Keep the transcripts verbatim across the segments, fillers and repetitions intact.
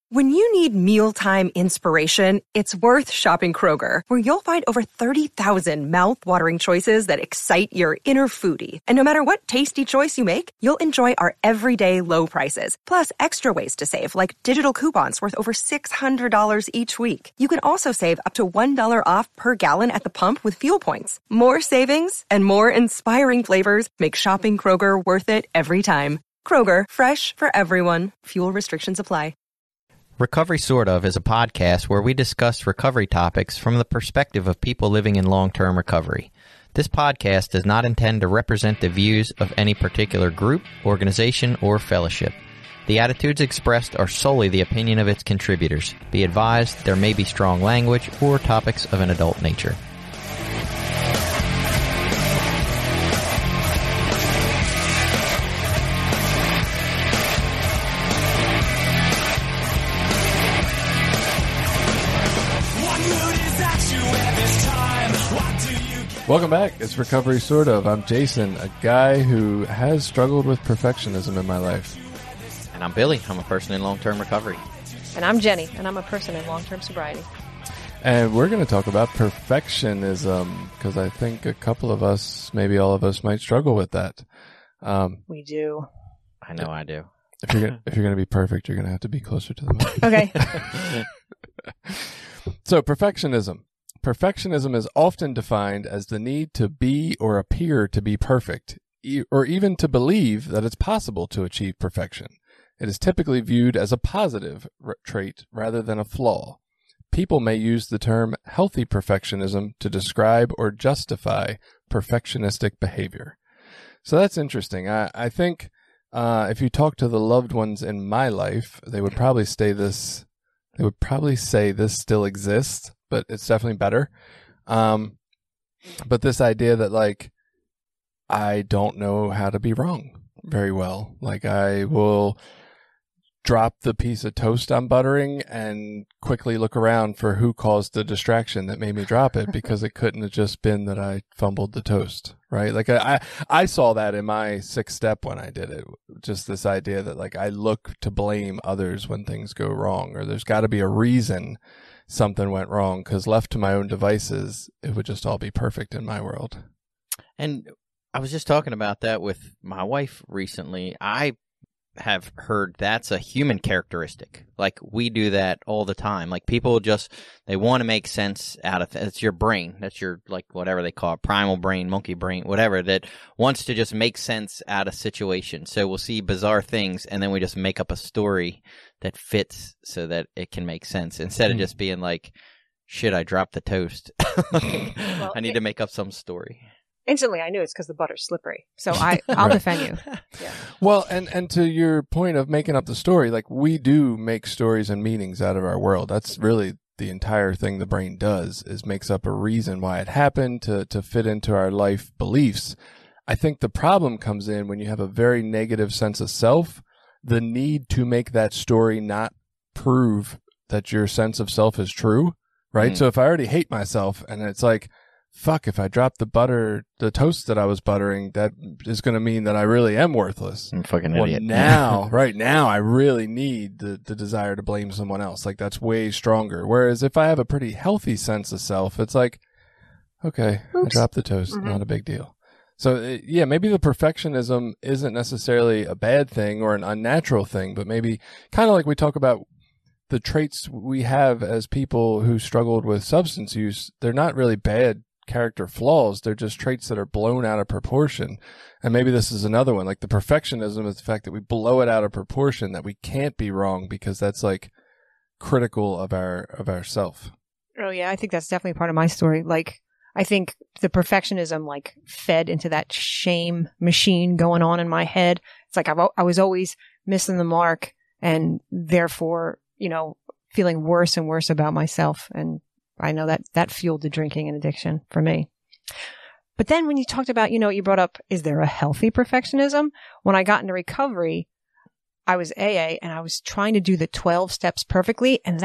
When you need mealtime inspiration, it's worth shopping Kroger, where you'll find over thirty thousand mouth-watering choices that excite your inner foodie. And no matter what tasty choice you make, you'll enjoy our everyday low prices, plus extra ways to save, like digital coupons worth over six hundred dollars each week. You can also save up to one dollar off per gallon at the pump with fuel points. More savings and more inspiring flavors make shopping Kroger worth it every time. Kroger, fresh for everyone. Fuel restrictions apply. Recovery Sort Of is a podcast where we discuss recovery topics from the perspective of people living in long-term recovery. This podcast does not intend to represent the views of any particular group, organization, or fellowship. The attitudes expressed are solely the opinion of its contributors. Be advised, there may be strong language or topics of an adult nature. Welcome back. It's Recovery Sort Of. I'm Jason, a guy who has struggled with perfectionism in my life. And I'm Billy. I'm a person in long-term recovery. And I'm Jenny, and I'm a person in long-term sobriety. And we're going to talk about perfectionism, because I think a couple of us, maybe all of us, might struggle with that. Um, we do. I know I do. If you're gonna, if you're going to be perfect, you're going to have to be closer to the mic. Okay. So, perfectionism. Perfectionism is often defined as the need to be or appear to be perfect, e- or even to believe that it's possible to achieve perfection. It is typically viewed as a positive r- trait rather than a flaw. People may use the term healthy perfectionism to describe or justify perfectionistic behavior. So that's interesting. I, I think uh, if you talk to the loved ones in my life, they would probably say this. They would probably say this still exists, but it's definitely better. Um, but this idea that, like, I don't know how to be wrong very well. Like, I will drop the piece of toast I'm buttering and quickly look around for who caused the distraction that made me drop it, because it couldn't have just been that I fumbled the toast, right? Like, I, I, I saw that in my sixth step when I did it. Just this idea that, like, I look to blame others when things go wrong, or there's got to be a reason something went wrong, because left to my own devices, it would just all be perfect in my world. And I was just talking about that with my wife recently. I have heard that's a human characteristic. Like, we do that all the time. Like, people just, they want to make sense out of it. It's your brain. That's your, like, whatever they call it, primal brain, monkey brain, whatever, that wants to just make sense out of situations. So we'll see bizarre things, and then we just make up a story that fits so that it can make sense, instead of just being like, shit, I dropped the toast. Well, I need it, to make up some story. Instantly, I knew it's because the butter's slippery. So I, I'll Right. defend you. Yeah. Well, and, and to your point of making up the story, like, we do make stories and meanings out of our world. That's really the entire thing the brain does, is makes up a reason why it happened to, to fit into our life beliefs. I think the problem comes in when you have a very negative sense of self, the need to make that story not prove that your sense of self is true, right? Mm. So if I already hate myself and it's like, fuck, if I drop the butter, the toast that I was buttering, that is going to mean that I really am worthless. I'm a fucking well, idiot. Now, right now, I really need the, the desire to blame someone else. Like, that's way stronger. Whereas if I have a pretty healthy sense of self, it's like, okay, Oops. I dropped the toast. Mm-hmm. Not a big deal. So, it, yeah, maybe the perfectionism isn't necessarily a bad thing or an unnatural thing, but maybe kind of like we talk about the traits we have as people who struggled with substance use, they're not really bad character flaws. They're just traits that are blown out of proportion. And maybe this is another one. Like, the perfectionism is the fact that we blow it out of proportion, that we can't be wrong, because that's, like, critical of our of ourself. Oh yeah, I think that's definitely part of my story. Like, I think the perfectionism, like, fed into that shame machine going on in my head. It's like I've, I was always missing the mark, and therefore, you know, feeling worse and worse about myself. And I know that that fueled the drinking and addiction for me. But then when you talked about, you know, you brought up, is there a healthy perfectionism? When I got into recovery, I was A A and I was trying to do the twelve steps perfectly. And that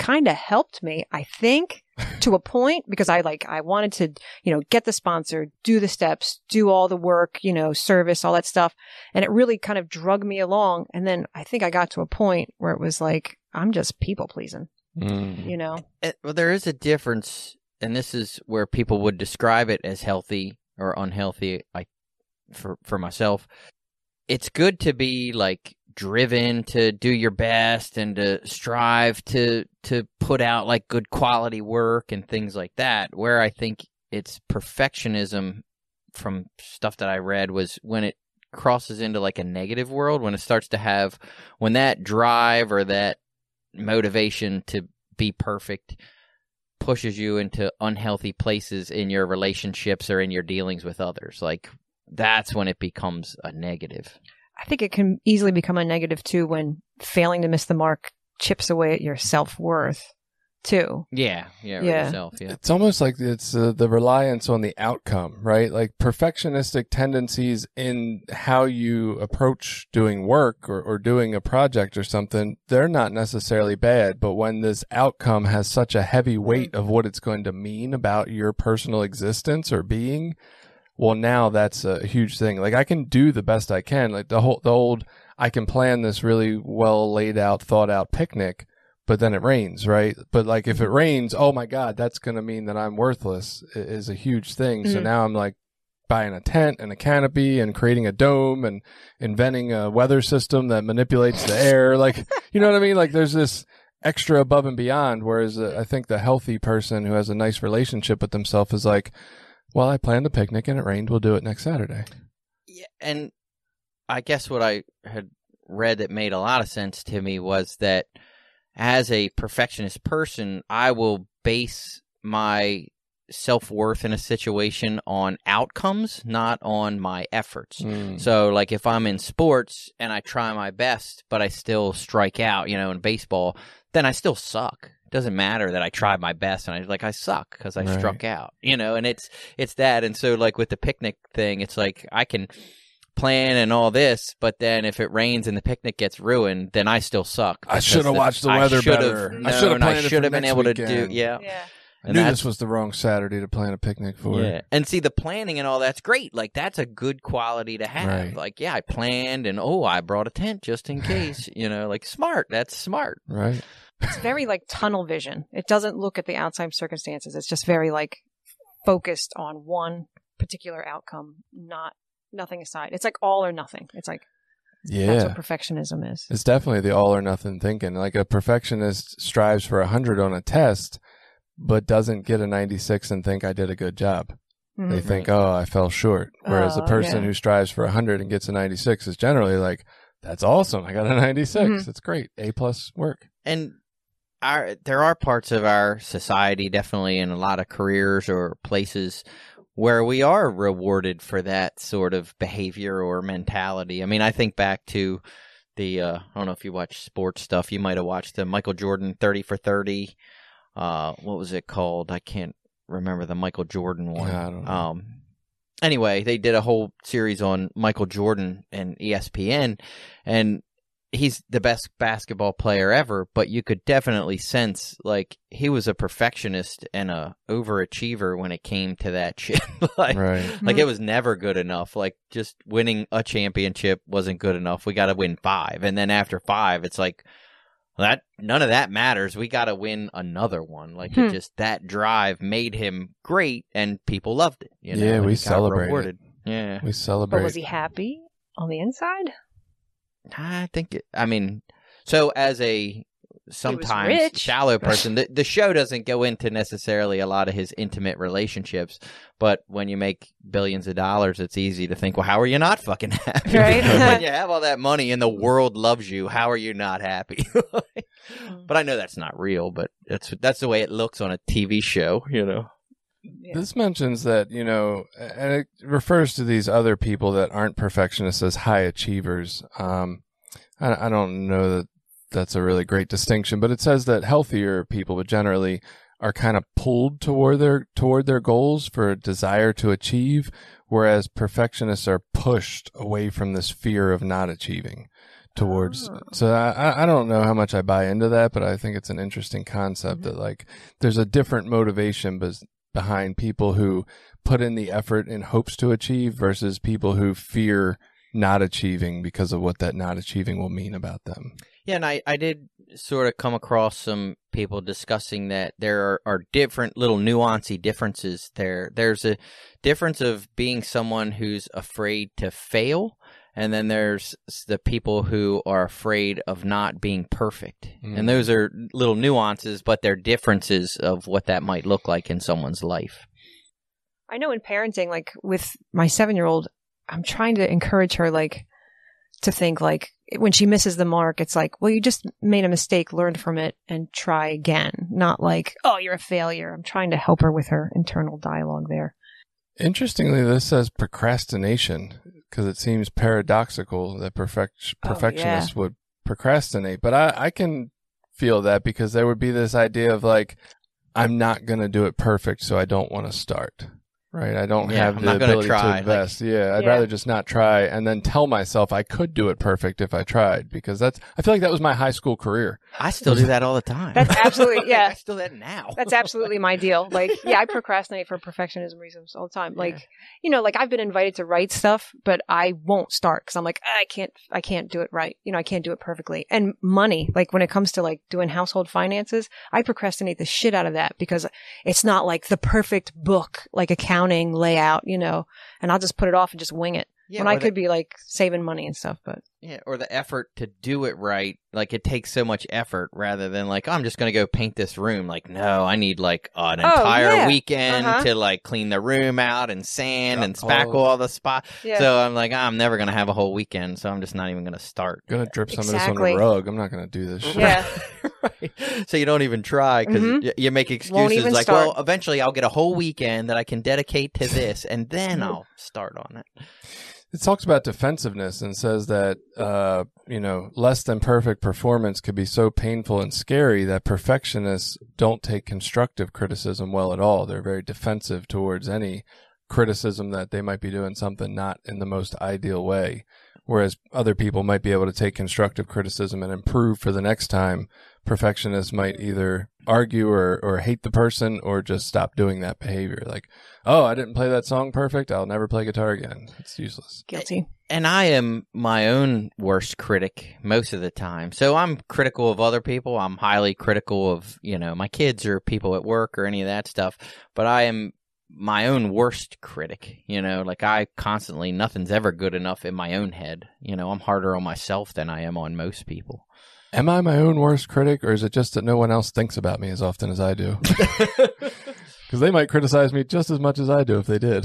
kind of helped me, I think, to a point, because I like, I wanted to, you know, get the sponsor, do the steps, do all the work, you know, service, all that stuff. And it really kind of drug me along. And then I think I got to a point where it was like, I'm just people pleasing, Mm. you know? It, well, there is a difference, and this is where people would describe it as healthy or unhealthy. I, for for myself, it's good to be like driven to do your best and to strive to to put out like good quality work and things like that. Where I think it's perfectionism, from stuff that I read, was when it crosses into like a negative world, when it starts to have, when that drive or that motivation to be perfect pushes you into unhealthy places in your relationships or in your dealings with others. Like, that's when it becomes a negative. I think it can easily become a negative too when failing to miss the mark chips away at your self-worth too. Yeah, yeah, Yeah. yourself, yeah. It's almost like it's uh, the reliance on the outcome, right? Like perfectionistic tendencies in how you approach doing work or, or doing a project or something, they're not necessarily bad. But when this outcome has such a heavy weight of what it's going to mean about your personal existence or being, well, now that's a huge thing. Like, I can do the best I can. Like the whole, the old, I can plan this really well laid out, thought out picnic, but then it rains, right? But like, if it rains, oh my God, that's going to mean that I'm worthless, i- is a huge thing. So Mhm. now I'm like buying a tent and a canopy and creating a dome and inventing a weather system that manipulates the air. Like, you know what I mean? Like, there's this extra above and beyond. Whereas uh, I think the healthy person who has a nice relationship with themselves is like, well, I planned a picnic and it rained. We'll do it next Saturday. Yeah, and I guess what I had read that made a lot of sense to me was that as a perfectionist person, I will base my self-worth in a situation on outcomes, not on my efforts. Mm. So, like, if I'm in sports and I try my best, but I still strike out, you know, in baseball, then I still suck. It doesn't matter that I tried my best and I like I suck because I Right. struck out, you know. And it's it's that. And so, like with the picnic thing, it's like I can plan and all this, but then if it rains and the picnic gets ruined, then I still suck. I because should have the- watched the I weather should've better. I known, should have planned I it should for have been next able to weekend. do. Yeah. Yeah. I And knew that's- this was the wrong Saturday to plan a picnic for. Yeah. And see, the planning and all that's great. Like, that's a good quality to have. Right. Like, yeah, I planned and, oh, I brought a tent just in case, you know, like, smart. That's smart. Right. It's very like tunnel vision. It doesn't look at the outside circumstances. It's just very like focused on one particular outcome, not nothing aside. It's like all or nothing. It's like, that's Yeah. what perfectionism is. It's definitely the all or nothing thinking. Like, a perfectionist strives for a hundred on a test, but doesn't get a ninety-six and think I did a good job. Mhm. They think, oh, I fell short. Whereas the Oh, person yeah. who strives for a hundred and gets a ninety-six is generally like, that's awesome. I got a ninety-six. Mhm. It's great. A plus work. And our there are parts of our society, definitely in a lot of careers or places, where we are rewarded for that sort of behavior or mentality. I mean, I think back to the, uh, I don't know if you watch sports stuff, you might have watched the Michael Jordan thirty for thirty. Uh, what was it called? I can't remember the Michael Jordan one. Yeah, I don't know. Um, anyway, they did a whole series on Michael Jordan and E S P N, and he's the best basketball player ever, but you could definitely sense, like, he was a perfectionist and a overachiever when it came to that shit. like, Right. like, it was never good enough. Like, just winning a championship wasn't good enough. We got to win five. And then after five, it's like, that none of that matters. We got to win another one. Like, Hmm. it just, that drive made him great and people loved it. You know, Yeah, and we he got celebrated. rewarded. Yeah. We celebrate. But was he happy on the inside? I think, it, I mean, so as a sometimes rich. shallow person, the, the show doesn't go into necessarily a lot of his intimate relationships, but when you make billions of dollars, it's easy to think, well, how are you not fucking happy? Right. When you have all that money and the world loves you, how are you not happy? But I know that's not real, but that's, that's the way it looks on a T V show, you know? Yeah. This mentions that, you know, and it refers to these other people that aren't perfectionists as high achievers. Um, I, I don't know that that's a really great distinction, but it says that healthier people would generally are kind of pulled toward their toward their goals for a desire to achieve, whereas perfectionists are pushed away from this fear of not achieving. towards. Oh. So I, I don't know how much I buy into that, but I think it's an interesting concept Mm-hmm. that like there's a different motivation bes- behind people who put in the effort in hopes to achieve versus people who fear not achieving because of what that not achieving will mean about them. Yeah, and I, I did sort of come across some people discussing that there are, are different little nuancy differences there. There's a difference of being someone who's afraid to fail, and then there's the people who are afraid of not being perfect. Mm. And those are little nuances, but they're differences of what that might look like in someone's life. I know in parenting, like with my seven-year-old, I'm trying to encourage her, like, to think, like, when she misses the mark, it's like, well, you just made a mistake, learned from it, and try again. Not like, oh, you're a failure. I'm trying to help her with her internal dialogue there. Interestingly, this says procrastination because it seems paradoxical that perfect, Oh, perfectionists would procrastinate. But I, I can feel that because there would be this idea of like, I'm not going to do it perfect, so I don't want to start. Right. I don't Yeah, have I'm the not gonna ability try, to invest. yeah. I'd Yeah. rather just not try and then tell myself I could do it perfect if I tried because that's, I feel like that was my high school career. I still do that all the time. That's absolutely, yeah. I still do that now. That's absolutely my deal. Like, yeah, I procrastinate for perfectionism reasons all the time. Like, Yeah. you know, like I've been invited to write stuff, but I won't start because I'm like, I can't, I can't do it right. You know, I can't do it perfectly. And money, like when it comes to like doing household finances, I procrastinate the shit out of that because it's not like the perfect book, like accounting layout, you know, and I'll just put it off and just wing it. Yeah, when or I the- could be like saving money and stuff, but Yeah, or the effort to do it right. Like, it takes so much effort rather than, like, oh, I'm just going to go paint this room. Like, no, I need, like, an Oh, entire yeah. weekend Uh-huh. to, like, clean the room out and sand Yeah. and spackle Oh. all the spots. yeah. So I'm like, I'm never going to have a whole weekend, so I'm just not even going to start. I'm going to drip some Exactly. of this on the rug. I'm not going to do this shit. Yeah. Right. So you don't even try because Mhm. y- you make Won't excuses even like, start. well, eventually I'll get a whole weekend that I can dedicate to this, and then Mhm. I'll start on it. It talks about defensiveness and says that, uh, you know, less than perfect performance could be so painful and scary that perfectionists don't take constructive criticism well at all. They're very defensive towards any criticism that they might be doing something not in the most ideal way. Whereas other people might be able to take constructive criticism and improve for the next time. Perfectionists might either argue or, or hate the person or just stop doing that behavior. Like, oh, I didn't play that song perfect. I'll never play guitar again. It's useless. Guilty. And I am my own worst critic most of the time. So I'm critical of other people. I'm highly critical of, you know, my kids or people at work or any of that stuff. But I am my own worst critic. You know, like I constantly, nothing's ever good enough in my own head. You know, I'm harder on myself than I am on most people. Am I my own worst critic, or is it just that no one else thinks about me as often as I do? Because they might criticize me just as much as I do if they did.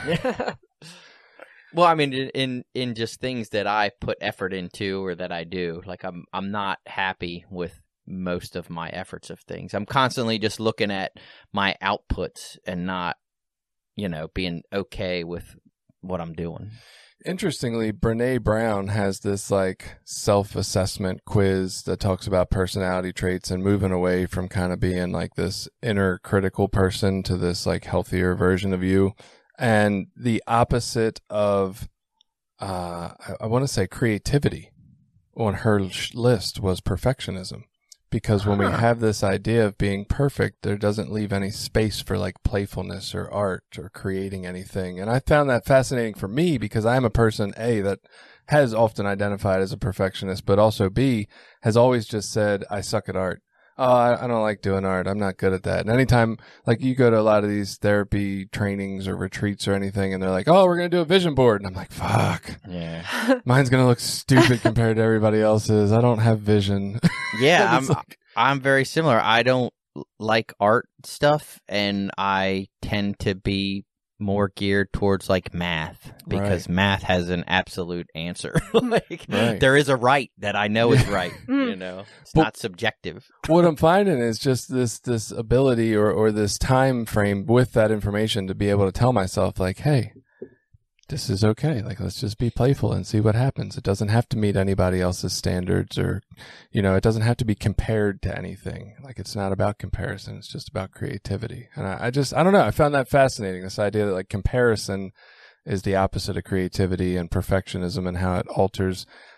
Well, I mean, in, in in just things that I put effort into or that I do, like I'm I'm not happy with most of my efforts of things. I'm constantly just looking at my outputs and not, you know, being okay with what I'm doing. Interestingly, Brene Brown has this like self-assessment quiz that talks about personality traits and moving away from kind of being like this inner critical person to this like healthier version of you. And the opposite of, uh, I, I want to say creativity on her sh- list was perfectionism. Because when we Huh. have this idea of being perfect, there doesn't leave any space for like playfulness or art or creating anything. And I found that fascinating for me because I'm a person, A, that has often identified as a perfectionist, but also B, has always just said, I suck at art. Oh, I, I don't like doing art. I'm not good at that. And anytime, like you go to a lot of these therapy trainings or retreats or anything, and they're like, oh, we're going to do a vision board. And I'm like, fuck, Yeah. mine's going to look stupid compared to everybody else's. I don't have vision. Yeah, It's I'm like- I'm very similar. I don't like art stuff, and I tend to be more geared towards like math because math has an absolute answer. Like Right. there is a right that I know is right. Mm. You know, it's But- not subjective. What I'm finding is just this this ability or, or this time frame with that information to be able to tell myself like, hey, this is okay. Like, let's just be playful and see what happens. It doesn't have to meet anybody else's standards or, you know, it doesn't have to be compared to anything. Like, it's not about comparison. It's just about creativity. And I, I just, I don't know. I found that fascinating. This idea that like comparison is the opposite of creativity and perfectionism and how it alters.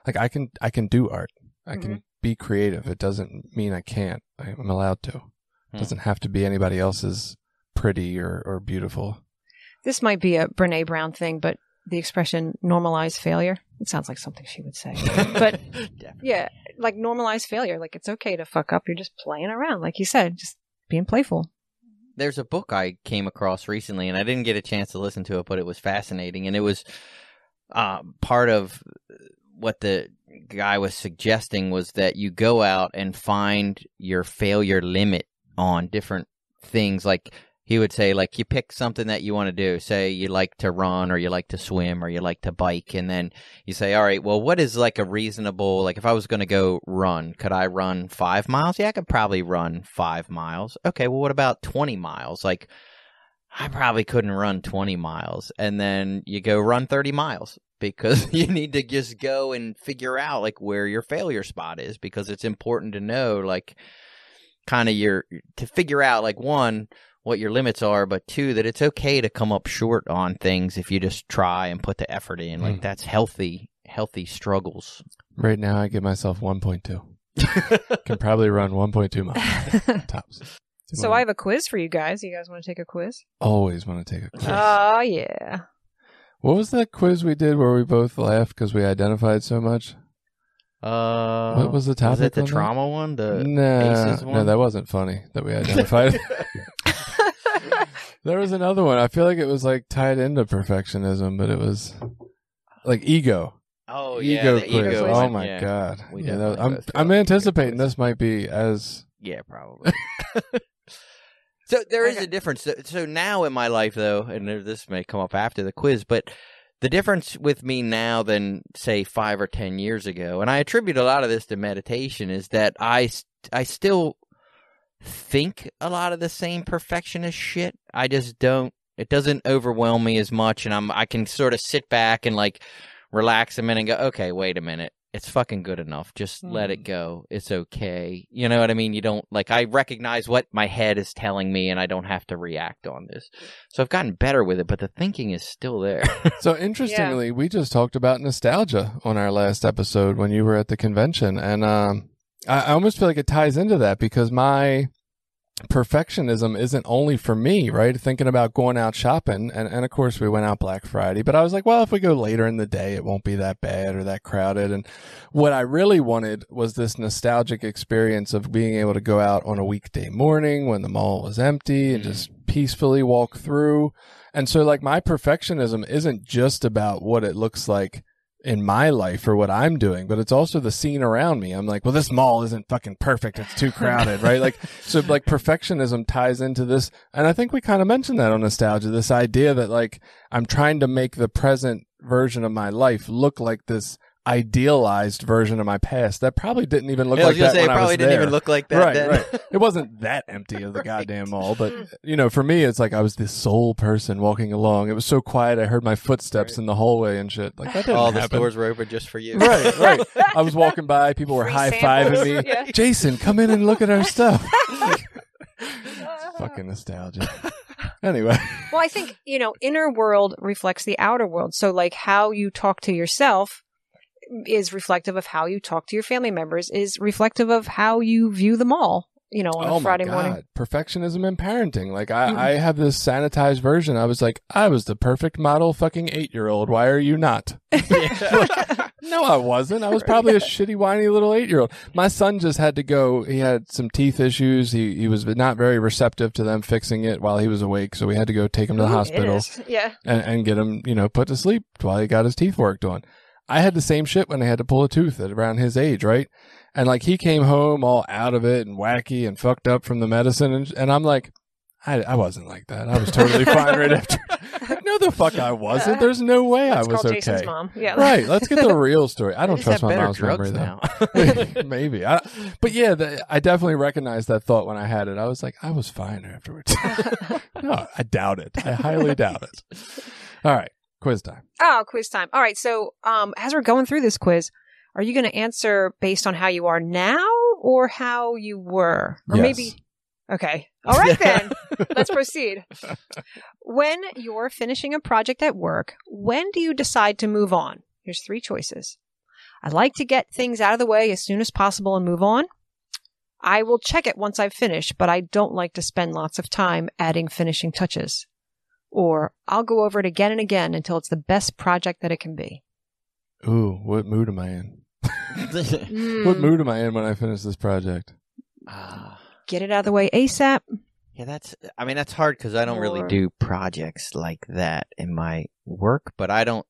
like I can I can do art. I Mm-hmm. can be creative. It doesn't mean I can't. I'm allowed to. It Hmm. doesn't have to be anybody else's pretty or, or beautiful. This might be a Brene Brown thing, but the expression normalize failure, it sounds like something she would say. But yeah, like normalize failure. Like it's okay to fuck up. You're just playing around. Like you said, just being playful. There's a book I came across recently, and I didn't get a chance to listen to it, but it was fascinating. And it was uh, part of what the guy was suggesting was that you go out and find your failure limit on different things. Like he would say, like, you pick something that you want to do. Say you like to run, or you like to swim, or you like to bike. And then you say, all right, well, what is like a reasonable, like if I was going to go run, could I run five miles? Yeah, I could probably run five miles. Okay, well, what about twenty miles? Like, I probably couldn't run twenty miles. And then you go run thirty miles because you need to just go and figure out like where your failure spot is, because it's important to know, like, kind of your, to figure out, like, one, what your limits are, but two, that it's okay to come up short on things if you just try and put the effort in. Like, Mm. that's healthy, healthy struggles. Right now, I give myself one point two. Can probably run one point two miles tops. So I have a quiz for you guys. You guys want to take a quiz? always want to take a quiz. Oh, yeah. What was that quiz we did where we both laughed because we identified so much? Uh, What was the topic Was it the on that? trauma one? The Nah, ACEs one? no, that wasn't funny that we identified. There was another one. I feel like it was like tied into perfectionism, but it was like ego. Oh, yeah. ego the quiz. ego oh one, my yeah. god. We Yeah, definitely that- I'm both I'm got anticipating ego quiz. this might be as Yeah, probably. So there is Okay. a difference. So, so now in my life, though, and this may come up after the quiz, but the difference with me now than, say, five or ten years ago, and I attribute a lot of this to meditation, is that I, I still think a lot of the same perfectionist shit. I just don't, it doesn't overwhelm me as much, and I'm I can sort of sit back and, like, relax a minute and go, okay, wait a minute. It's fucking good enough. Just let it go. It's okay. You know what I mean? You don't, like, I recognize what my head is telling me, and I don't have to react on this. So I've gotten better with it, but the thinking is still there. So interestingly, we just talked about nostalgia on our last episode when you were at the convention, and um, I, I almost feel like it ties into that because my perfectionism isn't only for me, right? Thinking about going out shopping, and, and of course we went out Black Friday, but I was like, well, if we go later in the day, it won't be that bad or that crowded. And what I really wanted was this nostalgic experience of being able to go out on a weekday morning when the mall was empty and just peacefully walk through. And so like my perfectionism isn't just about what it looks like in my life or what I'm doing, but it's also the scene around me. I'm like, well, this mall isn't fucking perfect. It's too crowded, right? Like, so like perfectionism ties into this. And I think we kind of mentioned that on nostalgia, this idea that like I'm trying to make the present version of my life look like this idealized version of my past that probably didn't even look I was like gonna that say, when it I probably was didn't there. even look like that right, then. right. It wasn't that empty of the goddamn mall, but you know, for me, it's like I was the sole person walking along. It was so quiet. I heard my footsteps Right. in the hallway and shit. Like that didn't All the happen. stores were open just for you. Right, right. I was walking by. People were Free high fiving samples. me. Yeah. Jason, come in and look at our stuff. Fucking nostalgia. Anyway, Well, I think, you know, inner world reflects the outer world. So, like, how you talk to yourself is reflective of how you talk to your family members, is reflective of how you view them all, you know, on oh a Friday my God. morning. Perfectionism in parenting. Like I, Mm. I have this sanitized version. I was like, I was the perfect model fucking eight year old. Why are you not? No, I wasn't. I was probably a shitty, whiny little eight year old. My son just had to go. He had some teeth issues. He he was not very receptive to them fixing it while he was awake. So we had to go take him to the Who hospital is? Yeah. and, and get him, you know, put to sleep while he got his teeth worked on. I had the same shit when I had to pull a tooth at around his age, right? And like he came home all out of it and wacky and fucked up from the medicine. And, and I'm like, I, I wasn't like that. I was totally fine right after. Like, no, the fuck I wasn't. There's no way I Let's was call okay. Jason's mom. Yeah. Right. Let's get the real story. I They don't just trust have my better mom's drugs memory though. now. Maybe. I, but yeah, the, I definitely recognized that thought when I had it. I was like, I was fine afterwards. No, I doubt it. I highly doubt it. All right. Quiz time. Oh, quiz time. All right. So, um, as we're going through this quiz, are you going to answer based on how you are now or how you were? Or Yes. maybe. Okay. All right, then. Let's proceed. When you're finishing a project at work, when do you decide to move on? Here's three choices. I like to get things out of the way as soon as possible and move on. I will check it once I've finished, but I don't like to spend lots of time adding finishing touches. Or I'll go over it again and again until it's the best project that it can be. Ooh, what mood am I in? Mm. What mood am I in when I finish this project? Uh, Get it out of the way ASAP. yeah, that's, I mean, that's hard because I don't really Or- do projects like that in my work, but I don't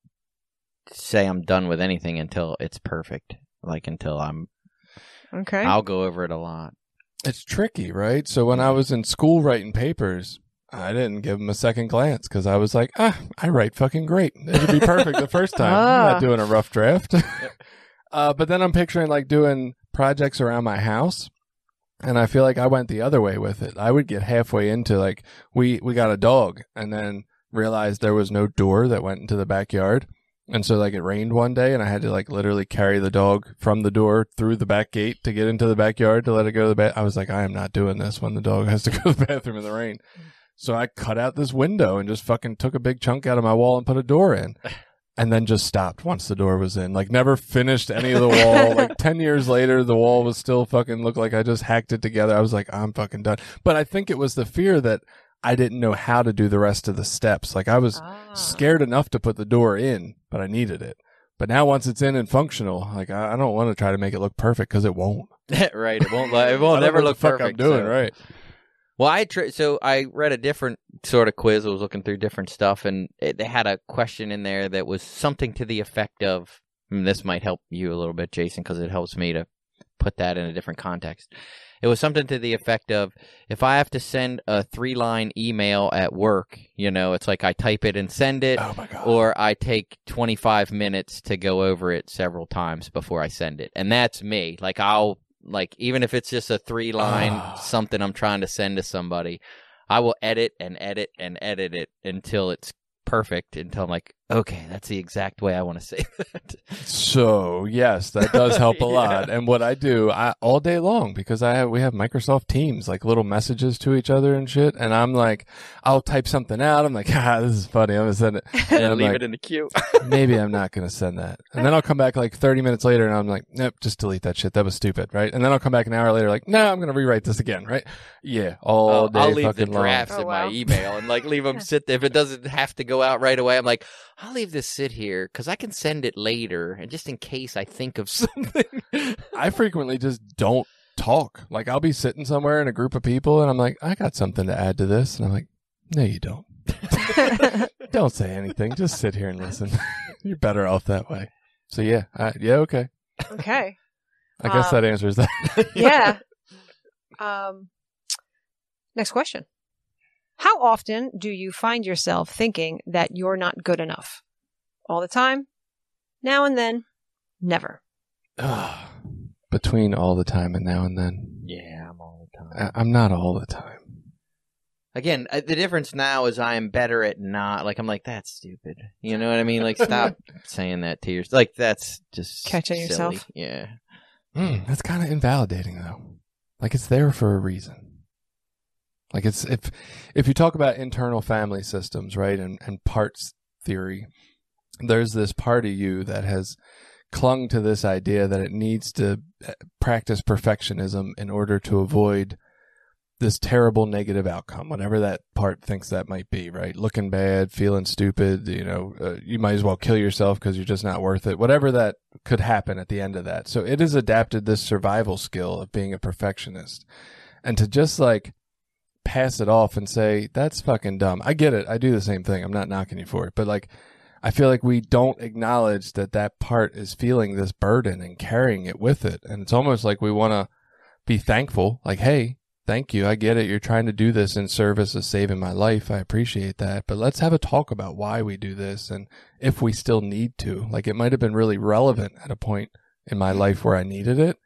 say I'm done with anything until it's perfect. Like until I'm, Okay. I'll go over it a lot. It's tricky, right? So when I was in school writing papers, I didn't give them a second glance because I was like, ah, I write fucking great. It'll be perfect the first time. I'm Ah. not doing a rough draft. uh, but then I'm picturing like doing projects around my house. And I feel like I went the other way with it. I would get halfway into like, we, we got a dog and then realized there was no door that went into the backyard. And so like it rained one day and I had to like literally carry the dog from the door through the back gate to get into the backyard to let it go to the bed. I was like, I am not doing this when the dog has to go to the bathroom in the rain. So I cut out this window and just fucking took a big chunk out of my wall and put a door in. And then just stopped once the door was in. Like never finished any of the wall. Like ten years later, the wall was still fucking looked like I just hacked it together. I was like, I'm fucking done. But I think it was the fear that I didn't know how to do the rest of the steps. Like I was Ah. scared enough to put the door in, but I needed it. But now once it's in and functional, like I, I don't want to try to make it look perfect because it won't. Right. It won't, it I won't don't never know what look the fuck perfect. I'm doing, so. right? Well, I tr- so I read a different sort of quiz. I was looking through different stuff, and it, they had a question in there that was something to the effect of, and this might help you a little bit, Jason, because it helps me to put that in a different context. It was something to the effect of, if I have to send a three-line email at work, you know, it's like I type it and send it, Oh my God. or I take twenty-five minutes to go over it several times before I send it. And that's me. Like, I'll, like, even if it's just a three line Ah. something I'm trying to send to somebody, I will edit and edit and edit it until it's perfect, until I'm like, okay, that's the exact way I want to say that. So yes, that does help a Yeah. lot. And what I do I, all day long, because I have, we have Microsoft Teams, like little messages to each other and shit. And I'm like, I'll type something out. I'm like, ah, this is funny. I'm gonna send it. And I'm leave like, it in the queue. maybe I'm not gonna send that. And then I'll come back like thirty minutes later, and I'm like, nope, just delete that shit. That was stupid, right? And then I'll come back an hour later, like, no, I'm gonna rewrite this again, right? Yeah, all Oh, day I'll leave the fucking long. drafts Oh, in wow. my email and like leave them sit there. If it doesn't have to go out right away, I'm like, I'll leave this sit here because I can send it later, and just in case I think of something. I frequently just don't talk. Like I'll be sitting somewhere in a group of people, and I'm like, I got something to add to this, and I'm like, no, you don't. Don't say anything. Just sit here and listen. You're better off that way. So yeah, I, yeah, okay. Okay. I guess Um, that answers that. Yeah. Um, next question. How often do you find yourself thinking that you're not good enough? All the time? Now and then? Never. Ugh. Between all the time and now and then. Yeah, I'm all the time. I, I'm not all the time. Again, uh, the difference now is I am better at not, like, I'm like, that's stupid. You know what I mean? Like, stop saying that to yourself. Like, that's just Catching silly. yourself. Yeah. Mm, that's kind of invalidating, though. Like it's there for a reason. Like it's if if you talk about internal family systems, right, and and parts theory, there's this part of you that has clung to this idea that it needs to practice perfectionism in order to avoid this terrible negative outcome, whatever that part thinks that might be, right? Looking bad, feeling stupid, you know, uh, you might as well kill yourself because you're just not worth it, whatever that could happen at the end of that. So it has adapted this survival skill of being a perfectionist. And to just like pass it off and say, that's fucking dumb. I get it. I do the same thing. I'm not knocking you for it. But like, I feel like we don't acknowledge that that part is feeling this burden and carrying it with it. And it's almost like we want to be thankful, like, hey, thank you. I get it. You're trying to do this in service of saving my life. I appreciate that. But let's have a talk about why we do this and if we still need to. Like it might have been really relevant at a point in my life where I needed it.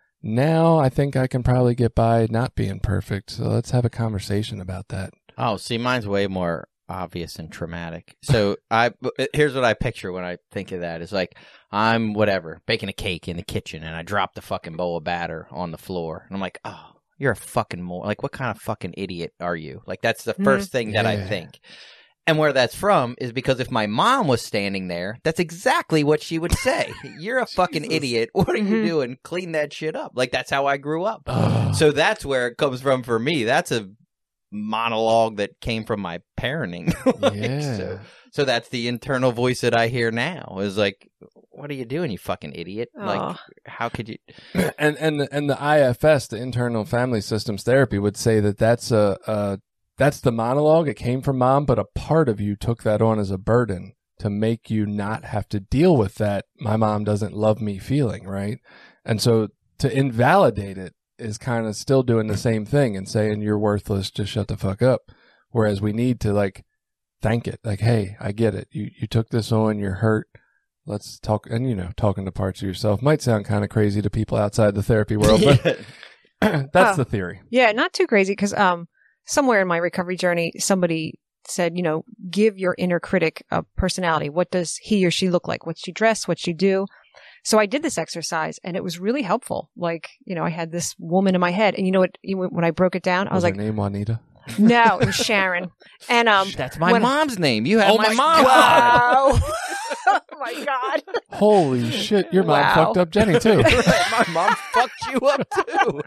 Now I think I can probably get by not being perfect. So let's have a conversation about that. Oh, see, mine's way more obvious and traumatic. So I here's what I picture when I think of that. It's like I'm whatever, baking a cake in the kitchen and I drop the fucking bowl of batter on the floor. And I'm like, oh, you're a fucking more like what kind of fucking idiot are you? Like that's the first thing that I Yeah. think. And where that's from is because if my mom was standing there, that's exactly what she would say. You're a fucking idiot. What are you Mhm. doing? Clean that shit up. Like, that's how I grew up. Ugh. So that's where it comes from for me. That's a monologue that came from my parenting. Like, Yeah. So, so that's the internal voice that I hear now is like, what are you doing, you fucking idiot? Like, Aw. how could you? and and and the I F S, the internal family systems therapy, would say that that's a, a that's the monologue. It came from mom, but a part of you took that on as a burden to make you not have to deal with that. My mom doesn't love me feeling, right? And so to invalidate it is kind of still doing the same thing and saying you're worthless. Just shut the fuck up. Whereas we need to like thank it, like, hey, I get it. You you took this on. You're hurt. Let's talk. And, you know, talking to parts of yourself might sound kind of crazy to people outside the therapy world, but that's Oh. the theory. Yeah, not too crazy because um, somewhere in my recovery journey, somebody said, you know, give your inner critic a personality. What does he or she look like? What's she dress? What's she do? So I did this exercise and it was really helpful. Like, you know, I had this woman in my head and you know what, you- when I broke it down, I was her like, name Juanita? no, it was Sharon. And um, That's my when- mom's name. You have Oh my, my mom's wow. Oh my God. Holy shit, your mom Wow. fucked up Jenny too. name. My mom fucked you up too.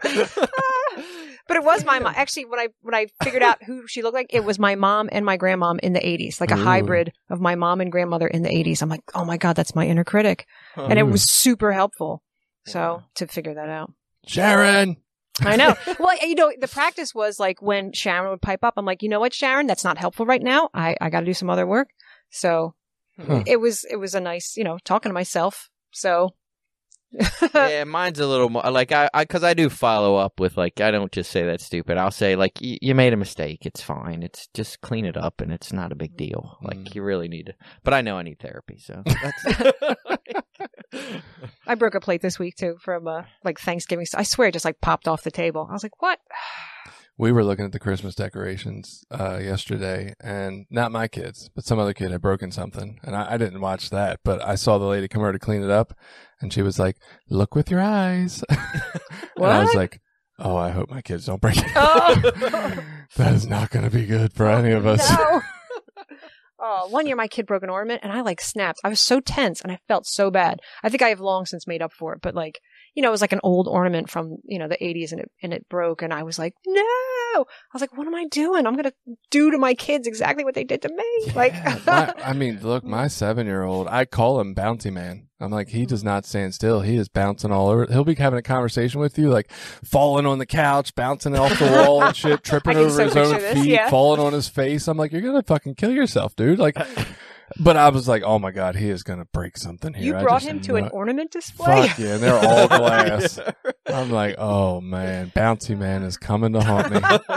But it was my mom. Actually, when I when I figured out who she looked like, it was my mom and my grandmom in the eighties, like a Ooh. hybrid of my mom and grandmother in the eighties. I'm like, oh my God, that's my inner critic. And it Ooh. was super helpful. So Wow. to figure that out. Sharon. I know. Well, you know, the practice was like when Sharon would pipe up, I'm like, you know what, Sharon, that's not helpful right now. I, I got to do some other work. So Huh. it was, it was a nice, you know, talking to myself. So Yeah, mine's a little more like I, I, cause I do follow up with like I don't just say that's stupid. I'll say like y- you made a mistake. It's fine. It's just clean it up, and it's not a big deal. Like Mm. you really need to. But I know I need therapy, so that's. I broke a plate this week too from uh, like Thanksgiving. I swear it just like popped off the table. I was like, what? We were looking at the Christmas decorations uh, yesterday, and not my kids, but some other kid had broken something, and I, I didn't watch that, but I saw the lady come over to clean it up, and she was like, "Look with your eyes," and I was What? like, "Oh, I hope my kids don't break it. Oh. That is not going to be good for any of us." No. Oh, one year my kid broke an ornament and I like snapped. I was so tense and I felt so bad. I think I have long since made up for it, but like, you know, it was like an old ornament from, you know, the eighties and it, and it broke and I was like, no, I was like, what am I doing? I'm going to do to my kids exactly what they did to me. Like, Yeah, my, I mean, look, my seven-year-old, I call him Bouncy Man. I'm like, he does not stand still. He is bouncing all over. He'll be having a conversation with you, like falling on the couch, bouncing off the wall and shit, tripping I can over so his own picture this, feet, yeah. falling on his face. I'm like, you're going to fucking kill yourself, dude. Like, but I was like, oh my God, he is going to break something here. you I brought just him to know an it. ornament display? Fuck yeah, and they're all glass. I'm like, oh man, Bouncy Man is coming to haunt me.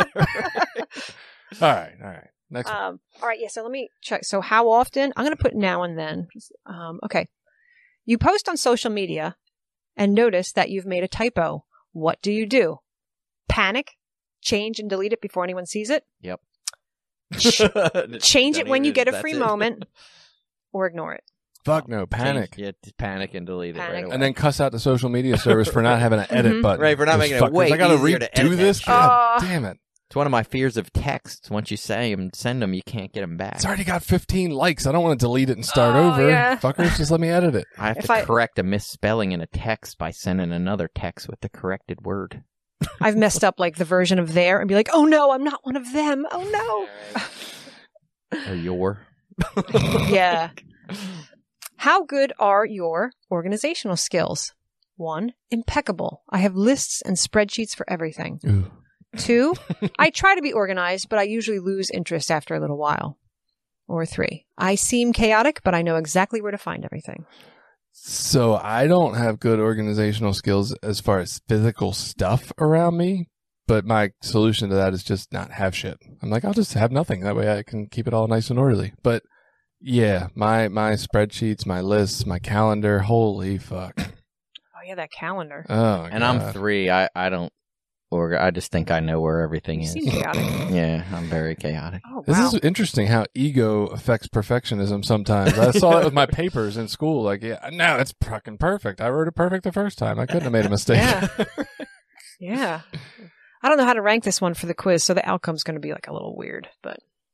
All right, all right. Next one. Um, all right. Yeah. So let me check. So how often? I'm going to put now and then. Um, okay. You post on social media and notice that you've made a typo. What do you do? Panic? Change and delete it before anyone sees it? Yep. Change it Don't when you even- get a that's free it. moment or ignore it. Fuck no, panic. Change- yeah, just panic and delete it Panic. right away. And then cuss out the social media service for not having an edit Mhm. button. Right, for not Those making it fuckers. way I gotta easier to redo edit this. that God shit. damn it! It's one of my fears of texts. Once you say them, send them, you can't get them back. It's already got fifteen likes. I don't want to delete it and start Oh, over. yeah. Fuckers, just let me edit it. I have If to I- correct a misspelling in a text by sending another text with the corrected word. I've messed up like the version of there and be like, oh no, I'm not one of them. Oh Or your. no. Yeah. How good are your organizational skills? One, impeccable. I have lists and spreadsheets for everything. Ooh. Two, I try to be organized, but I usually lose interest after a little while. Or three, I seem chaotic, but I know exactly where to find everything. So I don't have good organizational skills as far as physical stuff around me, but my solution to that is just not have shit. I'm like, I'll just have nothing. That way I can keep it all nice and orderly. But yeah, my, my spreadsheets, my lists, my calendar, holy fuck. Oh yeah, that calendar. Oh, And God. I'm three. I, I don't. Or I just think I know where everything You is. seem chaotic. Yeah, I'm very chaotic. Oh This wow. is interesting how ego affects perfectionism sometimes. I saw that with my papers in school. Like, yeah, no, it's fucking perfect. I wrote it perfect the first time. I couldn't have made a mistake. Yeah. Yeah. I don't know how to rank this one for the quiz, so the outcome's going to be like a little weird, but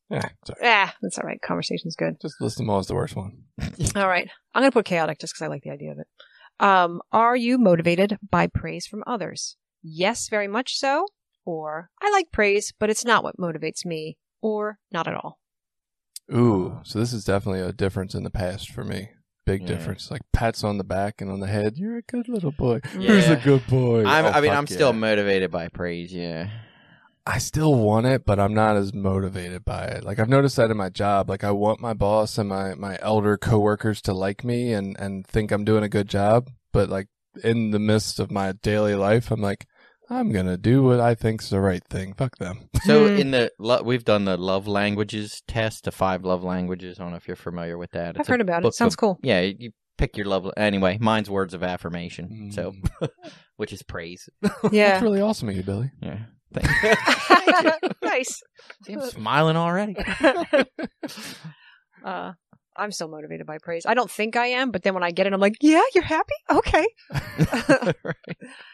Yeah, sorry. Ah, that's all right. Conversation's good. Just list them all as the worst one. All right. I'm going to put chaotic just because I like the idea of it. Um, are you motivated by praise from others? Yes, very much so. Or I like praise, but it's not what motivates me. Or not at all. Ooh, so this is definitely a difference in the past for me. Big Yeah. difference. Like pats on the back and on the head. You're a good little boy. Yeah. Who's a good boy? I'm, Oh, I mean, fuck I'm still yeah. motivated by praise. Yeah. I still want it, but I'm not as motivated by it. Like I've noticed that in my job. Like I want my boss and my, my elder coworkers to like me and, and think I'm doing a good job. But like in the midst of my daily life, I'm like, I'm going to do what I think's the right thing. Fuck them. So Hmm. in the lo- we've done the love languages test, the five love languages. I don't know if you're familiar with that. I've It's a heard about it. book Sounds of- cool. Yeah, you pick your love. Anyway, mine's words of affirmation. Mm. So, which is praise. Yeah. That's really awesome of you, Billy. Yeah. Thank Nice. See, I'm smiling already. uh, I'm still motivated by praise. I don't think I am, but then when I get it, I'm like, yeah, you're happy? Okay. Right.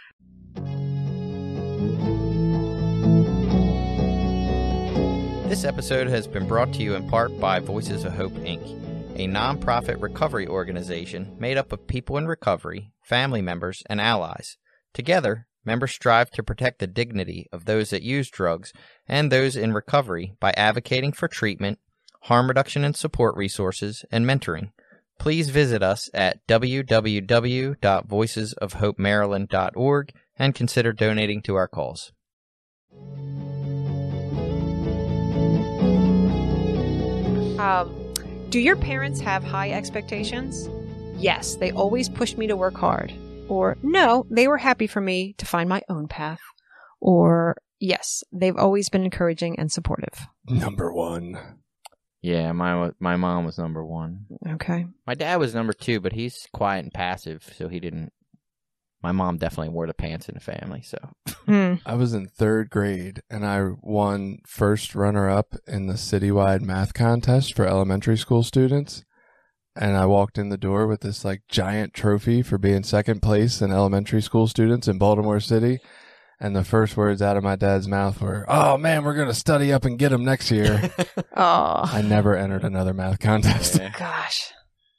This episode has been brought to you in part by Voices of Hope, Incorporated, a nonprofit recovery organization made up of people in recovery, family members, and allies. Together, members strive to protect the dignity of those that use drugs and those in recovery by advocating for treatment, harm reduction and support resources, and mentoring. Please visit us at w w w dot voices of hope maryland dot org and consider donating to our cause. Um, do your parents have high expectations? Yes, they always pushed me to work hard. Or no, they were happy for me to find my own path. Or yes, they've always been encouraging and supportive. Number one. Yeah, my my mom was number one. Okay. My dad was number two, but he's quiet and passive, so he didn't. My mom definitely wore the pants in the family, so. Hmm. I was in third grade and I won first runner-up in the citywide math contest for elementary school students. And I walked in the door with this like giant trophy for being second place in elementary school students in Baltimore City. And the first words out of my dad's mouth were, "Oh man, we're going to study up and get him next year." Oh, I never entered another math contest. Yeah. gosh.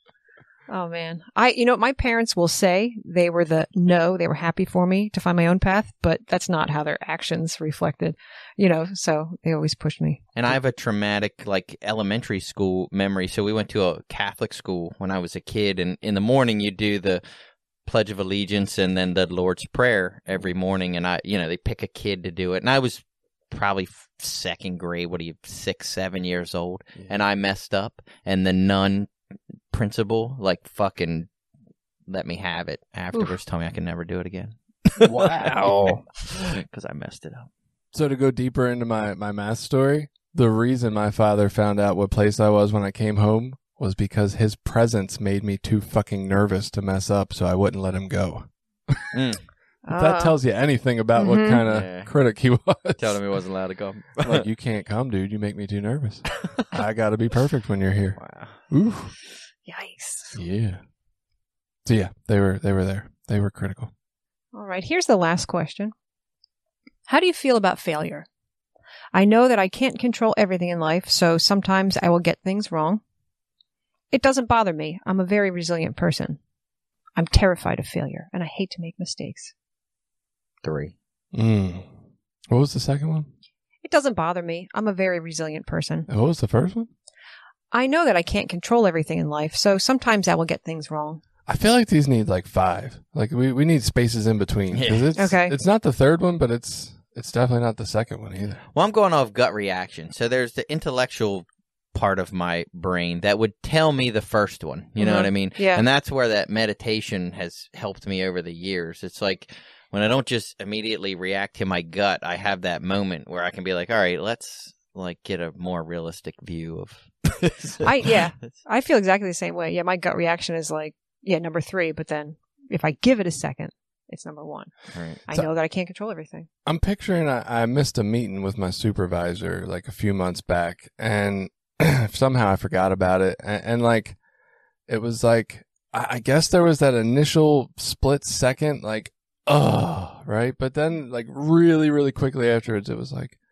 Oh man. I, you know, my parents will say they were the no, they were happy for me to find my own path, but that's not how their actions reflected, you know, so they always pushed me. And I have a traumatic, like, elementary school memory. So we went to a Catholic school when I was a kid, and in the morning you do the Pledge of Allegiance and then the Lord's Prayer every morning, and I, you know, they pick a kid to do it. And I was probably second grade, what are you, six, seven years old, Yeah. and I messed up, and the nun principal, like, fucking let me have it afterwards, told me I could never do it again. Wow. Because I messed it up. So to go deeper into my, my math story, the reason my father found out what place I was when I came home was because his presence made me too fucking nervous to mess up, so I wouldn't let him go. Mm. If that Uh, tells you anything about Mhm. what kind of Yeah. critic he was. Told him he wasn't allowed to go. Like, you can't come, dude. You make me too nervous. I got to be perfect when you're here. Wow. Ooh. Yikes. Yeah. So yeah, they were they were there. They were critical. All right, here's the last question. How do you feel about failure? I know that I can't control everything in life, so sometimes I will get things wrong. It doesn't bother me. I'm a very resilient person. I'm terrified of failure, and I hate to make mistakes. Three. Mm. What was the second one? It doesn't bother me. I'm a very resilient person. And what was the first one? I know that I can't control everything in life, so sometimes I will get things wrong. I feel like these need like five. Like we, we need spaces in between. 'Cause Yeah. It's, Okay. It's not the third one, but it's it's definitely not the second one either. Well, I'm going off gut reaction. So there's the intellectual part of my brain that would tell me the first one. You know Mhm. what I mean? Yeah. And that's where that meditation has helped me over the years. It's like when I don't just immediately react to my gut, I have that moment where I can be like, all right, let's like get a more realistic view of. I yeah. I feel exactly the same way. Yeah, my gut reaction is like, yeah, number three, but then if I give it a second, it's number one. Right. I So- know that I can't control everything. I'm picturing I, I missed a meeting with my supervisor like a few months back, and somehow I forgot about it. And, and like, it was like, I, I guess there was that initial split second, like, oh, right? But then, like, really, really quickly afterwards, it was like,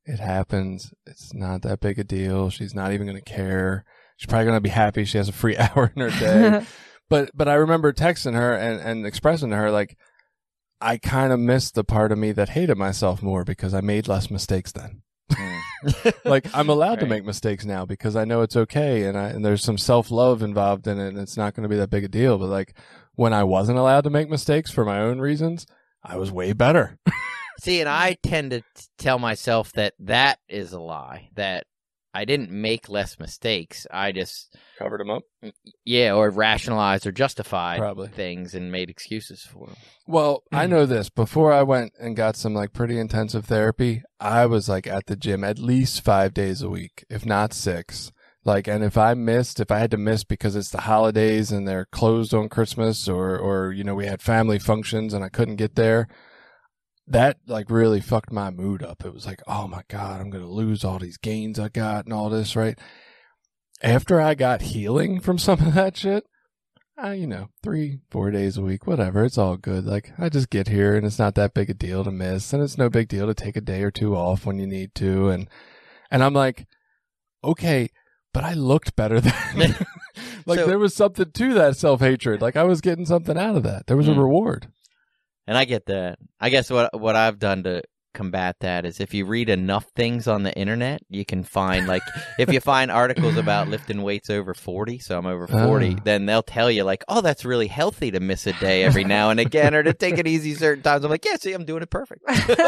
It happens. It's not that big a deal. She's not even going to care. She's probably going to be happy she has a free hour in her day. but but I remember texting her and, and expressing to her, like, I kind of missed the part of me that hated myself more because I made less mistakes then. Like, I'm allowed right. to make mistakes now because I know it's okay, and I and there's some self-love involved in it, and it's not going to be that big a deal. But like, when I wasn't allowed to make mistakes for my own reasons, I was way better. See, and I tend to tell myself that that is a lie, that I didn't make less mistakes. I just covered them up. Yeah, or rationalized or justified Probably. things and made excuses for them. Well, I know this. Before I went and got some like pretty intensive therapy, I was like at the gym at least five days a week, if not six. Like, and if I missed, if I had to miss because it's the holidays and they're closed on Christmas, or, or, you know, we had family functions and I couldn't get there, that like really fucked my mood up. It was like, oh my God, I'm going to lose all these gains I got and all this, right? After I got healing from some of that shit, I, you know, three, four days a week, whatever, it's all good. Like, I just get here and it's not that big a deal to miss, and it's no big deal to take a day or two off when you need to. And, and I'm like, okay, but I looked better then. Like, so, there was something to that self-hatred. Like, I was getting something out of that. There was mm. a reward. And I get that. I guess what what I've done to combat that is if you read enough things on the internet, you can find, like, if you find articles about lifting weights over forty, so I'm over forty, oh. then they'll tell you, like, oh, that's really healthy to miss a day every now and again, or to take it easy certain times. I'm like, yeah, see, I'm doing it perfect.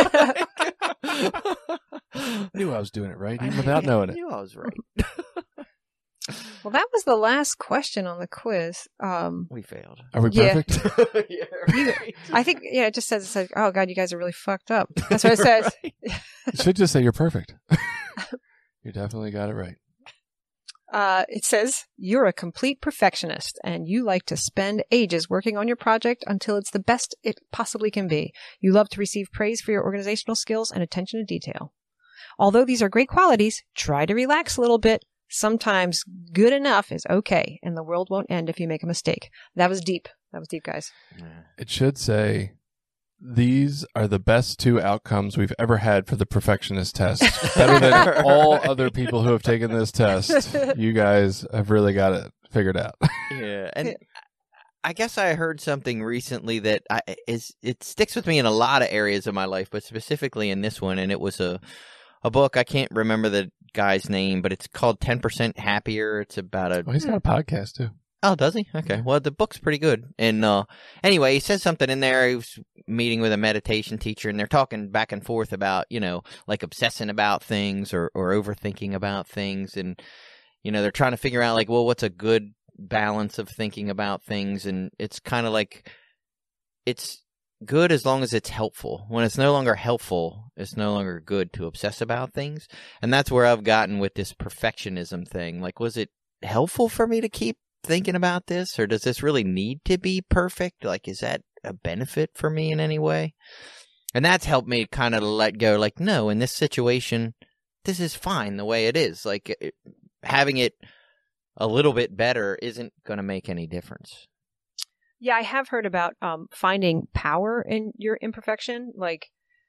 Knew I was doing it right, even without knowing it. I knew I was right. Well, that was the last question on the quiz. Um, we failed. Are we yeah. perfect? Yeah, right. I think, yeah, it just says, it says, oh, God, you guys are really fucked up. That's what it says. Right. It should just say you're perfect. You definitely got it right. Uh, it says, you're a complete perfectionist, and you like to spend ages working on your project until it's the best it possibly can be. You love to receive praise for your organizational skills and attention to detail. Although these are great qualities, try to relax a little bit. Sometimes good enough is okay, and the world won't end if you make a mistake. That was deep. That was deep, guys. It should say, these are the best two outcomes we've ever had for the perfectionist test. Better than all other people who have taken this test. You guys have really got it figured out. Yeah, and I guess I heard something recently that I, is it sticks with me in a lot of areas of my life, but specifically in this one, and it was a a book. I can't remember the guy's name, but it's called ten percent Happier. It's about a... Oh, he's got a podcast, too. Oh, does he? Okay. Well, the book's pretty good. And uh, anyway, he says something in there. He was meeting with a meditation teacher, and they're talking back and forth about, you know, like obsessing about things or, or overthinking about things. And, you know, they're trying to figure out, like, well, what's a good balance of thinking about things? And it's kind of like, it's good as long as it's helpful. When it's no longer helpful, it's no longer good to obsess about things. And that's where I've gotten with this perfectionism thing. Like, was it helpful for me to keep thinking about this, or does this really need to be perfect? Like, is that a benefit for me in any way? And that's helped me kind of let go. Like, no, in this situation, this is fine the way it is. Like, it, having it a little bit better isn't going to make any difference. Yeah, I have heard about um, finding power in your imperfection. Like,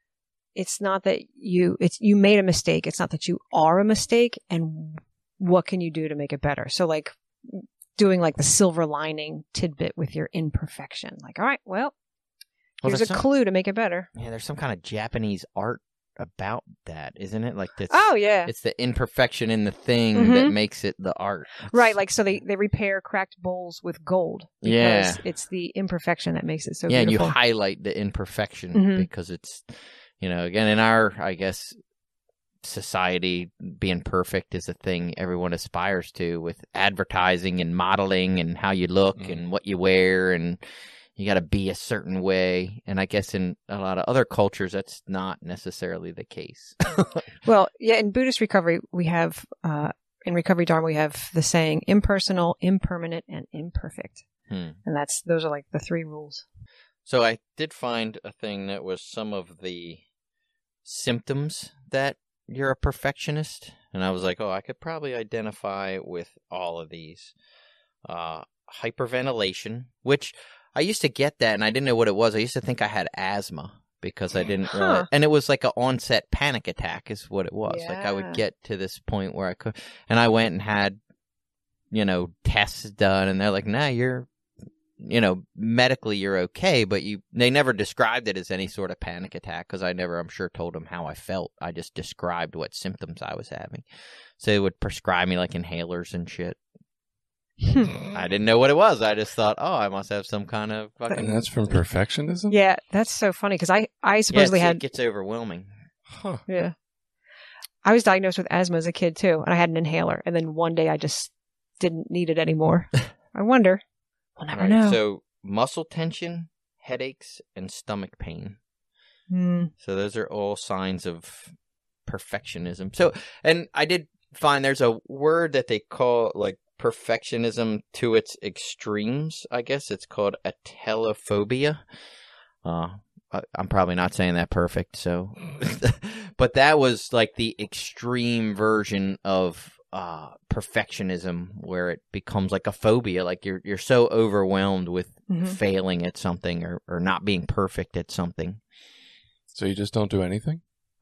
it's not that you it's you made a mistake. It's not that you are a mistake, and what can you do to make it better? So, like, doing like the silver lining tidbit with your imperfection. Like, all right, well, well here's a some, clue to make it better. Yeah, there's some kind of Japanese art about that, isn't it? Like, this, oh yeah, it's the imperfection in the thing mm-hmm. that makes it the art. It's... Right, like, so they, they repair cracked bowls with gold because yeah. it's the imperfection that makes it so yeah, beautiful. And you highlight the imperfection mm-hmm. because it's, you know, again, in our, I guess, society, being perfect is a thing everyone aspires to, with advertising and modeling and how you look mm. and what you wear, and you got to be a certain way. And I guess in a lot of other cultures, that's not necessarily the case. Well, yeah, in Buddhist recovery, we have, uh, in Recovery Dharma, we have the saying impersonal, impermanent, and imperfect. Hmm. And that's, those are like the three rules. So I did find a thing that was some of the symptoms that you're a perfectionist. And I was like, oh, I could probably identify with all of these. Uh, hyperventilation, which I used to get that, and I didn't know what it was. I used to think I had asthma because I didn't Huh. realize, and it was like an onset panic attack is what it was. Like I Yeah. would get to this point where I could, and I went and had, you know, tests done, and they're like, nah, you're, you know, medically you're okay, but you, they never described it as any sort of panic attack because I never, I'm sure, told them how I felt. I just described what symptoms I was having. So they would prescribe me like inhalers and shit. I didn't know what it was. I just thought, oh, I must have some kind of fucking. And that's from perfectionism? Yeah, that's so funny because I, I Yeah, supposedly it's- had it gets overwhelming. Huh. yeah. I was diagnosed with asthma as a kid too, and I had an inhaler, and then one day I just didn't need it anymore. I wonder. We'll never Right, know. So muscle tension, headaches, and stomach pain. Hmm. So those are all signs of perfectionism. So, and I did find there's a word that they call like perfectionism to its extremes. I guess it's called atelophobia. Uh, I- I'm probably not saying that perfect. So, but that was like the extreme version of uh, perfectionism, where it becomes like a phobia. Like you're you're so overwhelmed with Mhm. failing at something or, or not being perfect at something. So you just don't do anything?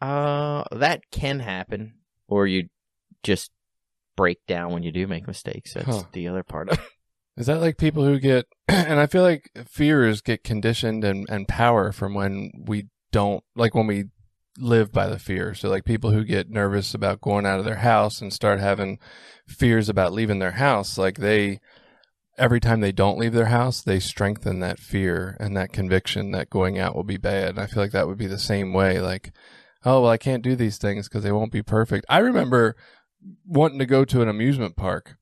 Uh, that can happen, or you just break down when you do make mistakes. That's Huh. the other part of it. Is that like people who get, and I feel like fears get conditioned and, and power from when we don't, like when we live by the fear. So like people who get nervous about going out of their house and start having fears about leaving their house, like they, every time they don't leave their house, they strengthen that fear and that conviction that going out will be bad. And I feel like that would be the same way. Like, oh, well, I can't do these things because they won't be perfect. I remember wanting to go to an amusement park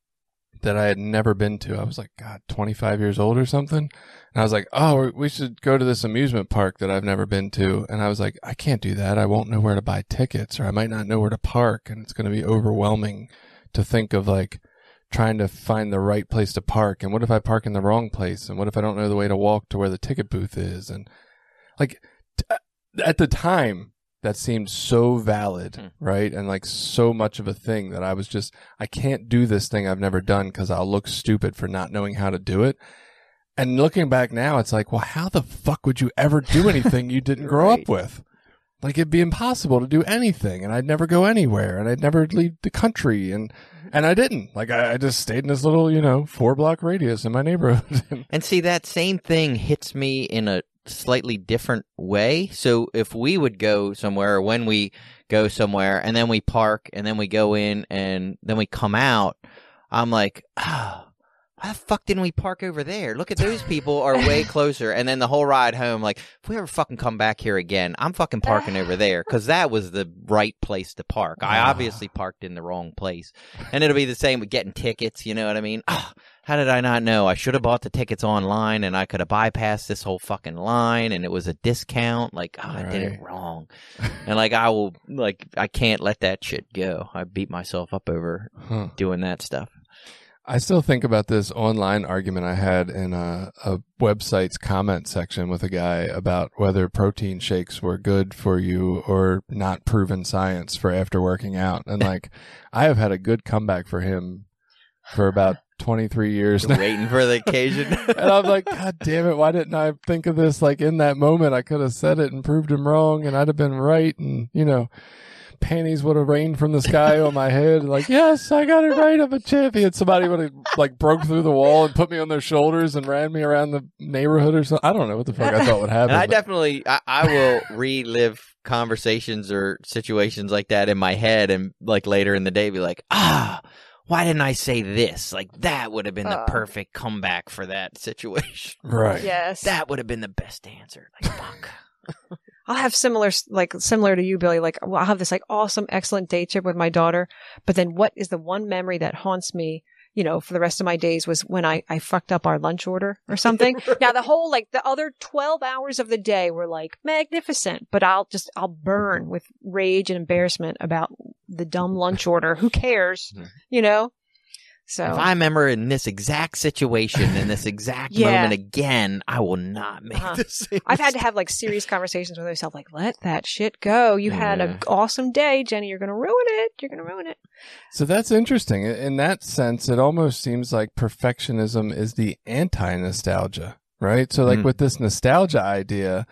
that I had never been to. I was like, God, twenty-five years old or something. And I was like, oh, we should go to this amusement park that I've never been to. And I was like, I can't do that. I won't know where to buy tickets, or I might not know where to park. And it's going to be overwhelming to think of like trying to find the right place to park. And what if I park in the wrong place? And what if I don't know the way to walk to where the ticket booth is? And like t- at the time, that seemed so valid, Hmm. right? And like so much of a thing that I was just, I can't do this thing I've never done because I'll look stupid for not knowing how to do it. And looking back now, it's like, well, how the fuck would you ever do anything you didn't grow Right. up with? Like it'd be impossible to do anything, and I'd never go anywhere, and I'd never leave the country, and and I didn't. Like I, I just stayed in this little, you know, four block radius in my neighborhood. And see, that same thing hits me in a slightly different way. So if we would go somewhere, or when we go somewhere, and then we park, and then we go in, and then we come out, I'm like, oh, why the fuck didn't we park over there? Look at those people are way closer. And then the whole ride home, like, if we ever fucking come back here again, I'm fucking parking over there, because that was the right place to park. I obviously parked in the wrong place. And it'll be the same with getting tickets, you know what I mean? Oh, how did I not know? I should have bought the tickets online, and I could have bypassed this whole fucking line, and it was a discount. Like, oh, I did it Right. wrong. And like, I will, like, I can't let that shit go. I beat myself up over Huh. doing that stuff. I still think about this online argument I had in a, a website's comment section with a guy about whether protein shakes were good for you or not proven science for after working out. And like, I have had a good comeback for him for about twenty-three years now. Waiting for the occasion. And I'm like, God damn it, why didn't I think of this? Like in that moment, I could have said it and proved him wrong, and I'd have been right. And, you know, panties would have rained from the sky on my head. Like, yes, I got it right. I'm a champion. Somebody would have like broke through the wall and put me on their shoulders and ran me around the neighborhood or something. I don't know what the fuck I thought would happen. And I but- definitely, I, I will relive conversations or situations like that in my head, and like later in the day be like, ah, why didn't I say this? Like that would have been the Uh. perfect comeback for that situation. right. Yes. That would have been the best answer. Like, fuck. I'll have similar, like similar to you, Billy. Like I'll have this like awesome, excellent day trip with my daughter. But then what is the one memory that haunts me, you know, for the rest of my days was when I, I fucked up our lunch order or something. Now the whole, like the other twelve hours of the day were like magnificent, but I'll just, I'll burn with rage and embarrassment about the dumb lunch order. Who cares? Mhm. You know? So If I remember in this exact situation, in this exact Yeah. moment again, I will not make Uh-huh. the same I've had to mistake. have like serious conversations with myself, like, let that shit go. You had Yeah. an awesome day, Jenny. You're going to ruin it. You're going to ruin it. So that's interesting. In that sense, it almost seems like perfectionism is the anti-nostalgia, right? So like Mhm. with this nostalgia idea, Mhm.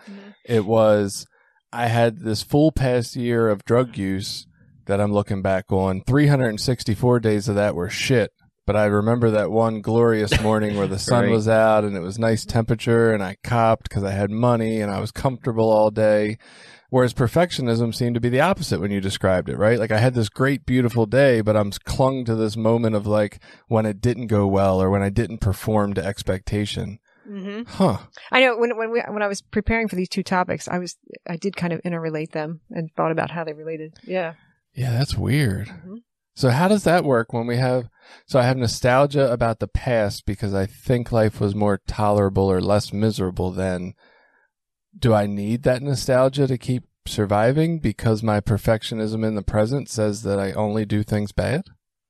It was, I had this full past year of drug use that I'm looking back on. three hundred sixty-four days of that were shit. But I remember that one glorious morning where the sun Right. was out and it was nice temperature and I copped because I had money and I was comfortable all day. Whereas perfectionism seemed to be the opposite when you described it, right? Like I had this great, beautiful day, but I'm clung to this moment of like when it didn't go well or when I didn't perform to expectation. Mm-hmm. Huh. I know when when we when I was preparing for these two topics, I was I did kind of interrelate them and thought about how they related. Yeah. Yeah, that's weird. Mm-hmm. So how does that work when we have, so I have nostalgia about the past because I think life was more tolerable or less miserable then. Do I need that nostalgia to keep surviving because my perfectionism in the present says that I only do things bad?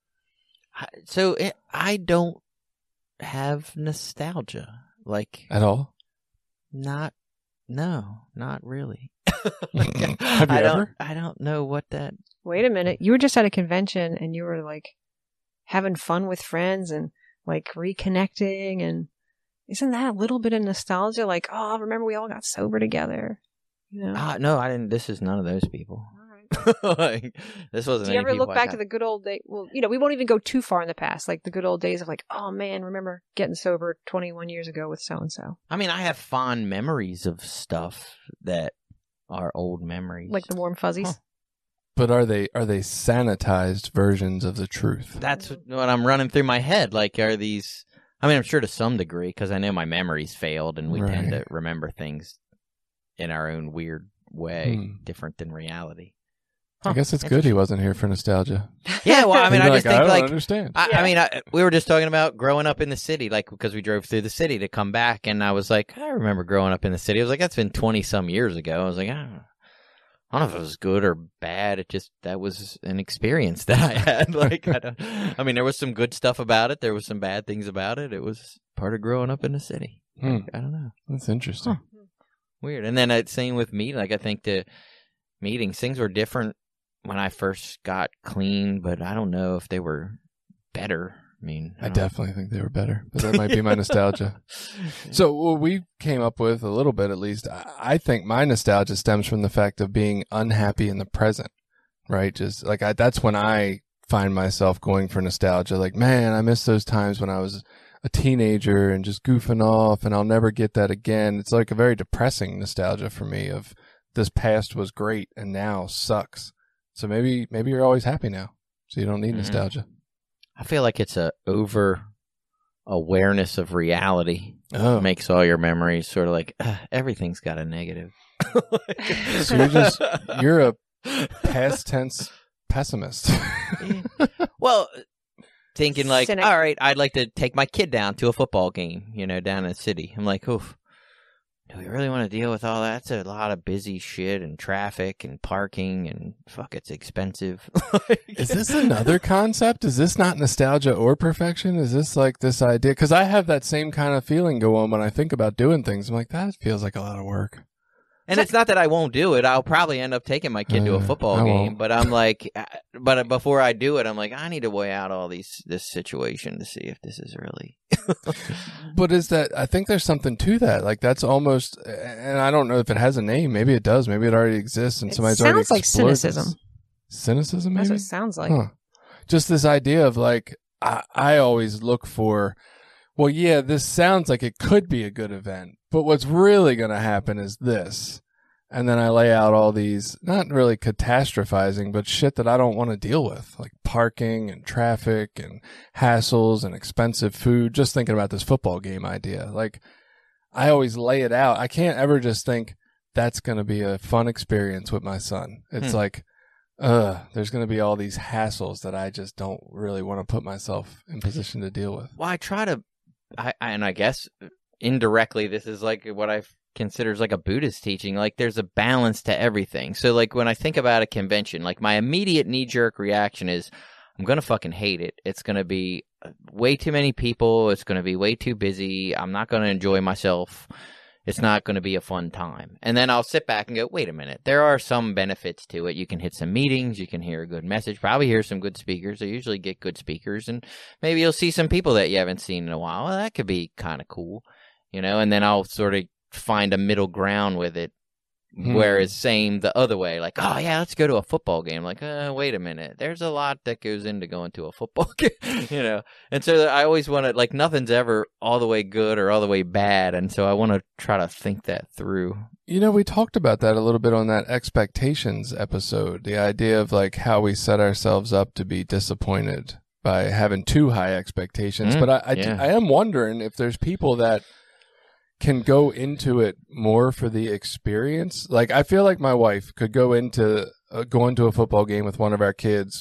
I- So it, I don't have nostalgia. Like, At all? not, no, not really. Have you I don't, ever? I don't know what that. Wait a minute. You were just at a convention and you were like having fun with friends and like reconnecting, and isn't that a little bit of nostalgia? Like, oh, remember we all got sober together. You know? Uh, no, I didn't. This is none of those people. All right. Like, this wasn't. Do you any ever look people I back got- to the good old days? Well, you know, we won't even go too far in the past, like the good old days of like, oh man, remember getting sober twenty-one years ago with so and so, I mean, I have fond memories of stuff that are old memories. like the warm fuzzies. Huh. But are they, are they sanitized versions of the truth? That's what I'm running through my head. Like, are these? I mean, I'm sure to some degree because I know my memories failed, and we tend Right. to remember things in our own weird way, Hmm. different than reality. I guess it's good he wasn't here for nostalgia. Yeah, well, I mean, He'd I be just like, think I don't like understand. I, Yeah. I mean, I, we were just talking about growing up in the city, like because we drove through the city to come back, and I was like, I remember growing up in the city. I was like, that's been twenty some years ago. I was like, I don't know. I don't know if it was good or bad. It just that was an experience that I had. Like, I don't. I mean, there was some good stuff about it. There was some bad things about it. It was part of growing up in the city. Hmm. Like, I don't know. That's interesting. Weird. And then it same with me. Like, I think the meetings, things were different when I first got clean, but I don't know if they were better. I mean, I don't- definitely think they were better, but that might be my nostalgia. So what we came up with a little bit, at least, I I think my nostalgia stems from the fact of being unhappy in the present, right? Just like I, that's when I find myself going for nostalgia. Like, man, I miss those times when I was a teenager and just goofing off, and I'll never get that again. It's like a very depressing nostalgia for me of this past was great and now sucks. So maybe, maybe you're always happy now, so you don't need Mhm. nostalgia. I feel like it's a over awareness of reality Oh, makes all your memories sort of like uh, everything's got a negative. So you're just- you're a past tense pessimist. Well, thinking like, Cynic. all right, I'd like to take my kid down to a football game, you know, down in the city. I'm like, oof, do we really want to deal with all that? It's a lot of busy shit and traffic and parking and fuck, it's expensive. Is this another concept? Is this not nostalgia or perfection? Is this like this idea? Because I have that same kind of feeling go on when I think about doing things. I'm like, that feels like a lot of work. And it's not that I won't do it. I'll probably end up taking my kid to a Uh, football I game. won't. But I'm like, uh, but before I do it, I'm like, I need to weigh out all these this situation to see if this is really. But is that, I think there's something to that. Like that's almost, and I don't know if it has a name. Maybe it does. Maybe it already exists and It somebody's already sounds like explored this. cynicism. Cynicism, That's maybe? what it sounds like. Huh. Just this idea of like, I, I always look for, well, yeah, this sounds like it could be a good event, but what's really going to happen is this. And then I lay out all these, not really catastrophizing, but shit that I don't want to deal with, like parking and traffic and hassles and expensive food. Just thinking about this football game idea. Like, I always lay it out. I can't ever just think that's going to be a fun experience with my son. It's Hmm. like, uh, there's going to be all these hassles that I just don't really want to put myself in position to deal with. Well, I try to, I and I guess indirectly, this is like what I consider as like a Buddhist teaching. Like, there's a balance to everything. So, like when I think about a convention, like my immediate knee jerk reaction is, I'm gonna fucking hate it. It's gonna be way too many people. It's gonna be way too busy. I'm not gonna enjoy myself. It's not going to be a fun time. And then I'll sit back and go, wait a minute. There are some benefits to it. You can hit some meetings. You can hear a good message. Probably hear some good speakers. I usually get good speakers. And maybe you'll see some people that you haven't seen in a while. Well, that could be kind of cool, you know? And then I'll sort of find a middle ground with it. Hmm. Whereas same the other way, like, oh yeah, let's go to a football game. Like, uh, wait a minute, there's a lot that goes into going to a football game, you know. And so I always want to, like, nothing's ever all the way good or all the way bad, and so I want to try to think that through. You know, we talked about that a little bit on that expectations episode. The idea of like how we set ourselves up to be disappointed by having too high expectations. Mm, but I, I, yeah. do, I am wondering if there's people that can go into it more for the experience. Like, I feel like my wife could go into uh, going to a football game with one of our kids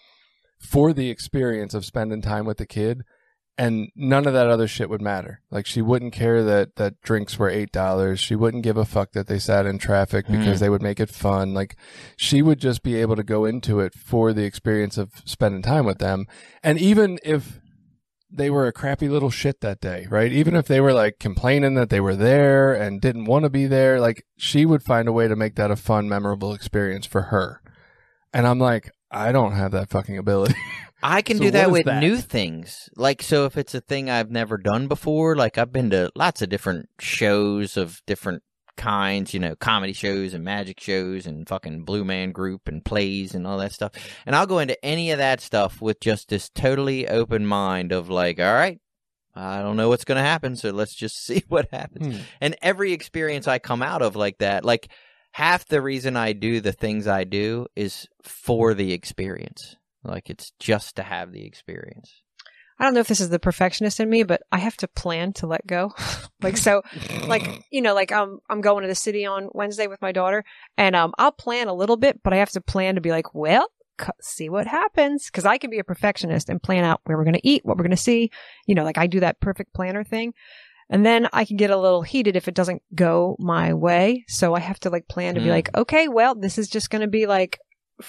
for the experience of spending time with the kid, and none of that other shit would matter. Like, she wouldn't care that, that drinks were eight dollars. She wouldn't give a fuck that they sat in traffic because mm. they would make it fun. Like, she would just be able to go into it for the experience of spending time with them. And even if they were a crappy little shit that day, right? Even if they were like complaining that they were there and didn't want to be there, like, she would find a way to make that a fun, memorable experience for her. And I'm like, I don't have that fucking ability. I can So do that what is with that? new things. Like, so if it's a thing I've never done before, like, I've been to lots of different shows of different kinds, you know, comedy shows and magic shows and fucking Blue Man Group and plays and all that stuff. And I'll go into any of that stuff with just this totally open mind of like, all right, I don't know what's going to happen, so let's just see what happens. Hmm. And every experience I come out of like that, like, half the reason I do the things I do is for the experience. Like, it's just to have the experience. I don't know if this is the perfectionist in me, but I have to plan to let go. Like, so, like, you know, like, um, I'm going to the city on Wednesday with my daughter, and um, I'll plan a little bit, but I have to plan to be like, well, c- see what happens. Because I can be a perfectionist and plan out where we're going to eat, what we're going to see. You know, like, I do that perfect planner thing. And then I can get a little heated if it doesn't go my way. So I have to, like, plan to mm. be like, okay, well, this is just going to be, like,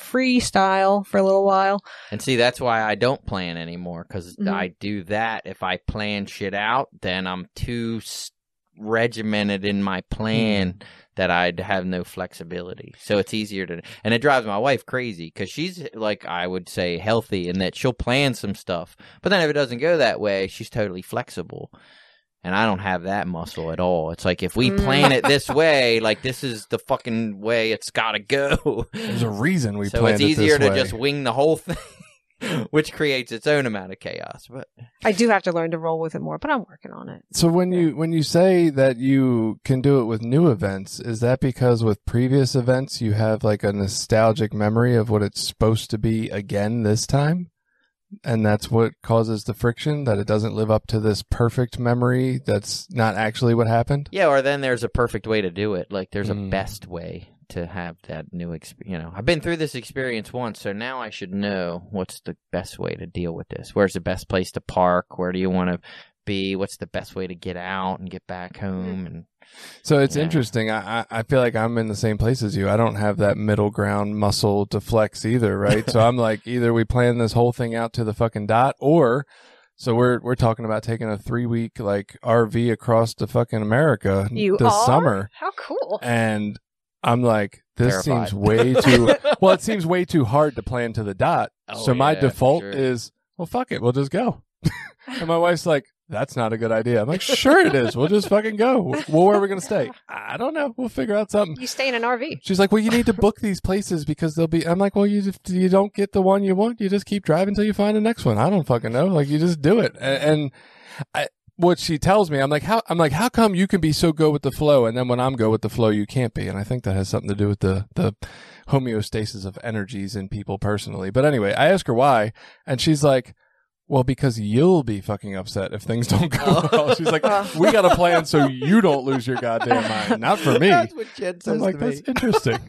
freestyle for a little while. And see, that's why I don't plan anymore, because mm-hmm. I do that. If I plan shit out, then I'm too regimented in my plan mm. that I'd have no flexibility. So it's easier to, and it drives my wife crazy, because she's, like, I would say healthy in that she'll plan some stuff, but then if it doesn't go that way, she's totally flexible. And I don't have that muscle at all. It's like, if we plan it this way, like, this is the fucking way it's got to go. There's a reason we so planned it this way. So it's easier to just wing the whole thing, which creates its own amount of chaos. But I do have to learn to roll with it more, but I'm working on it. So when you when you say that you can do it with new events, is that because with previous events you have, like, a nostalgic memory of what it's supposed to be again this time? And that's what causes the friction, that it doesn't live up to this perfect memory that's not actually what happened? Yeah, or then there's a perfect way to do it. Like, there's Mm. a best way to have that new experience. You know, I've been through this experience once, so now I should know what's the best way to deal with this. Where's the best place to park? Where do you want to be? What's the best way to get out and get back home? And So it's yeah. interesting. I, I I feel like I'm in the same place as you. I don't have that middle ground muscle to flex either, right? So I'm like, either we plan this whole thing out to the fucking dot, or so we're we're talking about taking a three week like R V across to fucking America you this are? summer. How cool! And I'm like, this Terrified. seems way too well. It seems way too hard to plan to the dot. Oh, so my yeah, default sure. is, well, fuck it, we'll just go. And my wife's like, that's not a good idea. I'm like, sure it is. We'll just fucking go. Well, where are we going to stay? I don't know. We'll figure out something. You stay in an R V. She's like, well, you need to book these places because they'll be. I'm like, well, you just, you don't get the one you want. You just keep driving until you find the next one. I don't fucking know. Like, you just do it. And, and I, what she tells me, I'm like, how? I'm like, how come you can be so go with the flow, and then when I'm go with the flow, you can't be? And I think that has something to do with the the homeostasis of energies in people personally. But anyway, I ask her why, and she's like, well, because you'll be fucking upset if things don't go Oh. well. She's like, we got a plan so you don't lose your goddamn mind. Not for me. That's what Jen says I'm like, to me. that's interesting.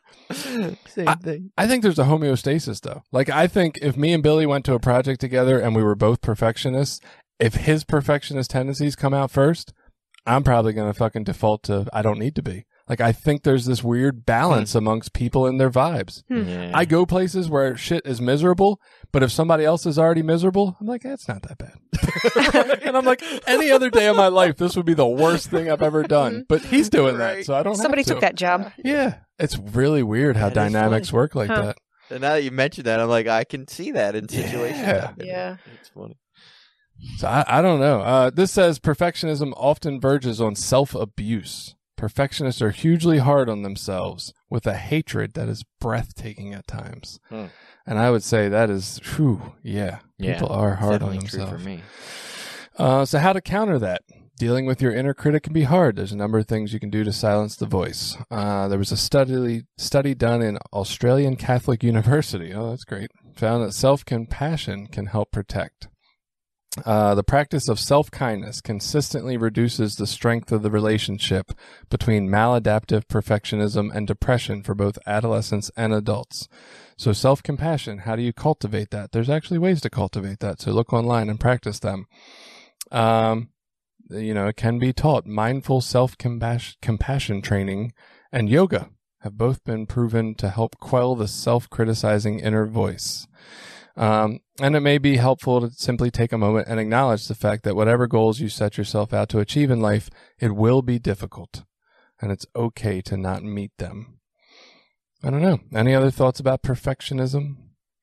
Same I- thing. I think there's a homeostasis, though. Like, I think if me and Billy went to a project together and we were both perfectionists, if his perfectionist tendencies come out first, I'm probably going to fucking default to I don't need to be. Like, I think there's this weird balance amongst people and their vibes. Yeah. I go places where shit is miserable, but if somebody else is already miserable, I'm like, eh, it's not that bad. And I'm like, any other day of my life, this would be the worst thing I've ever done. But he's doing that, Right. so I don't Somebody have to. took that job. Yeah. It's really weird how That is dynamics funny. work like Huh. that. And now that you mentioned that, I'm like, I can see that in situations. Yeah. Yeah. It's funny. So I, I don't know. Uh, this says perfectionism often verges on self-abuse. Perfectionists are hugely hard on themselves with a hatred that is breathtaking at times. Hmm. And I would say that is, whew, yeah, people yeah, are hard on true themselves. For me. Uh, so how to counter that? Dealing with your inner critic can be hard. There's a number of things you can do to silence the voice. Uh, there was a study study done in Australian Catholic University. Oh, that's great. Found that self-compassion can help protect. Uh, the practice of self-kindness consistently reduces the strength of the relationship between maladaptive perfectionism and depression for both adolescents and adults. So self-compassion, how do you cultivate that? There's actually ways to cultivate that. So look online and practice them. Um, you know, it can be taught. Mindful self-compassion training and yoga have both been proven to help quell the self-criticizing inner voice. Um, and it may be helpful to simply take a moment and acknowledge the fact that whatever goals you set yourself out to achieve in life, it will be difficult, and it's okay to not meet them. I don't know. Any other thoughts about perfectionism?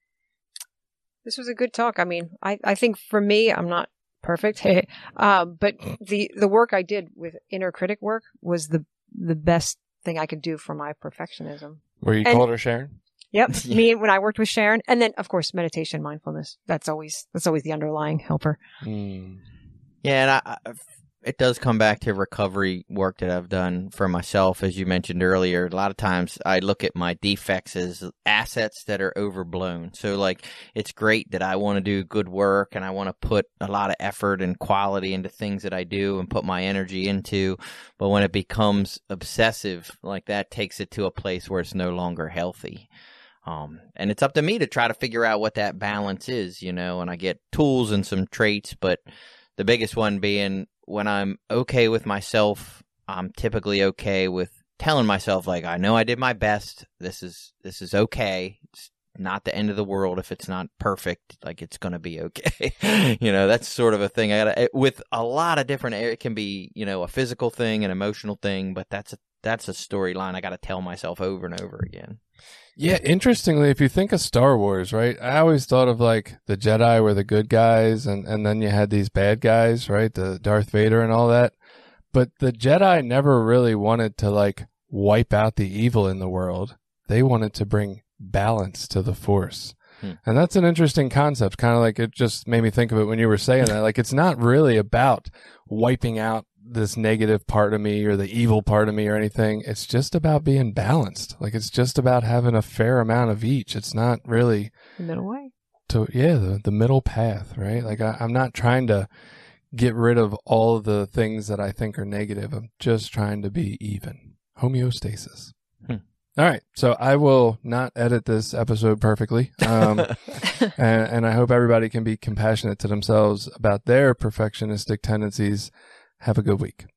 This was a good talk. I mean, I, I think for me, I'm not perfect, um, but the, the work I did with inner critic work was the the best thing I could do for my perfectionism. Were you and, called her Sharon? Yep. Yeah. Me when I worked with Sharon, and then of course meditation, mindfulness. That's always that's always the underlying helper. Mm. Yeah, and I, I, it does come back to recovery work that I've done for myself, as you mentioned earlier. A lot of times I look at my defects as assets that are overblown. So like it's great that I want to do good work and I want to put a lot of effort and quality into things that I do and put my energy into. But when it becomes obsessive, like that takes it to a place where it's no longer healthy. Um, and it's up to me to try to figure out what that balance is, you know, and I get tools and some traits, but the biggest one being when I'm okay with myself, I'm typically okay with telling myself, like, I know I did my best. This is, this is okay. It's not the end of the world if it's not perfect. Like, it's going to be okay. You know, that's sort of a thing. I gotta, with a lot of different, it can be, you know, a physical thing, an emotional thing, but that's a, that's a storyline I got to tell myself over and over again. Yeah, interestingly, if you think of Star Wars, right, I always thought of like the Jedi were the good guys, and, and then you had these bad guys, right, the Darth Vader and all that. But the Jedi never really wanted to like wipe out the evil in the world. They wanted to bring balance to the Force. Hmm. And that's an interesting concept, kind of like it just made me think of it when you were saying that. Like, it's not really about wiping out this negative part of me or the evil part of me or anything. It's just about being balanced. Like, it's just about having a fair amount of each. It's not really the middle way. To yeah, the, the middle path, right? Like, I, I'm not trying to get rid of all of the things that I think are negative. I'm just trying to be even. Homeostasis. Hmm. All right. So I will not edit this episode perfectly. Um, and, and I hope everybody can be compassionate to themselves about their perfectionistic tendencies. Have a good week.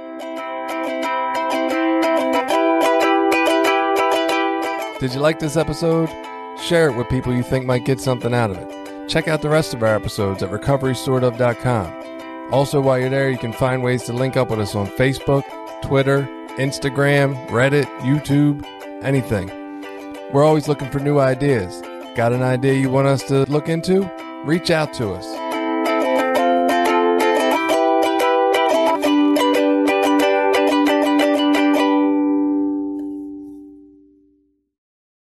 Did you like this episode? Share it with people you think might get something out of it. Check out the rest of our episodes at recovery sort of dot com. Also, while you're there, you can find ways to link up with us on Facebook, Twitter, Instagram, Reddit, YouTube, anything. We're always looking for new ideas. Got an idea you want us to look into? Reach out to us.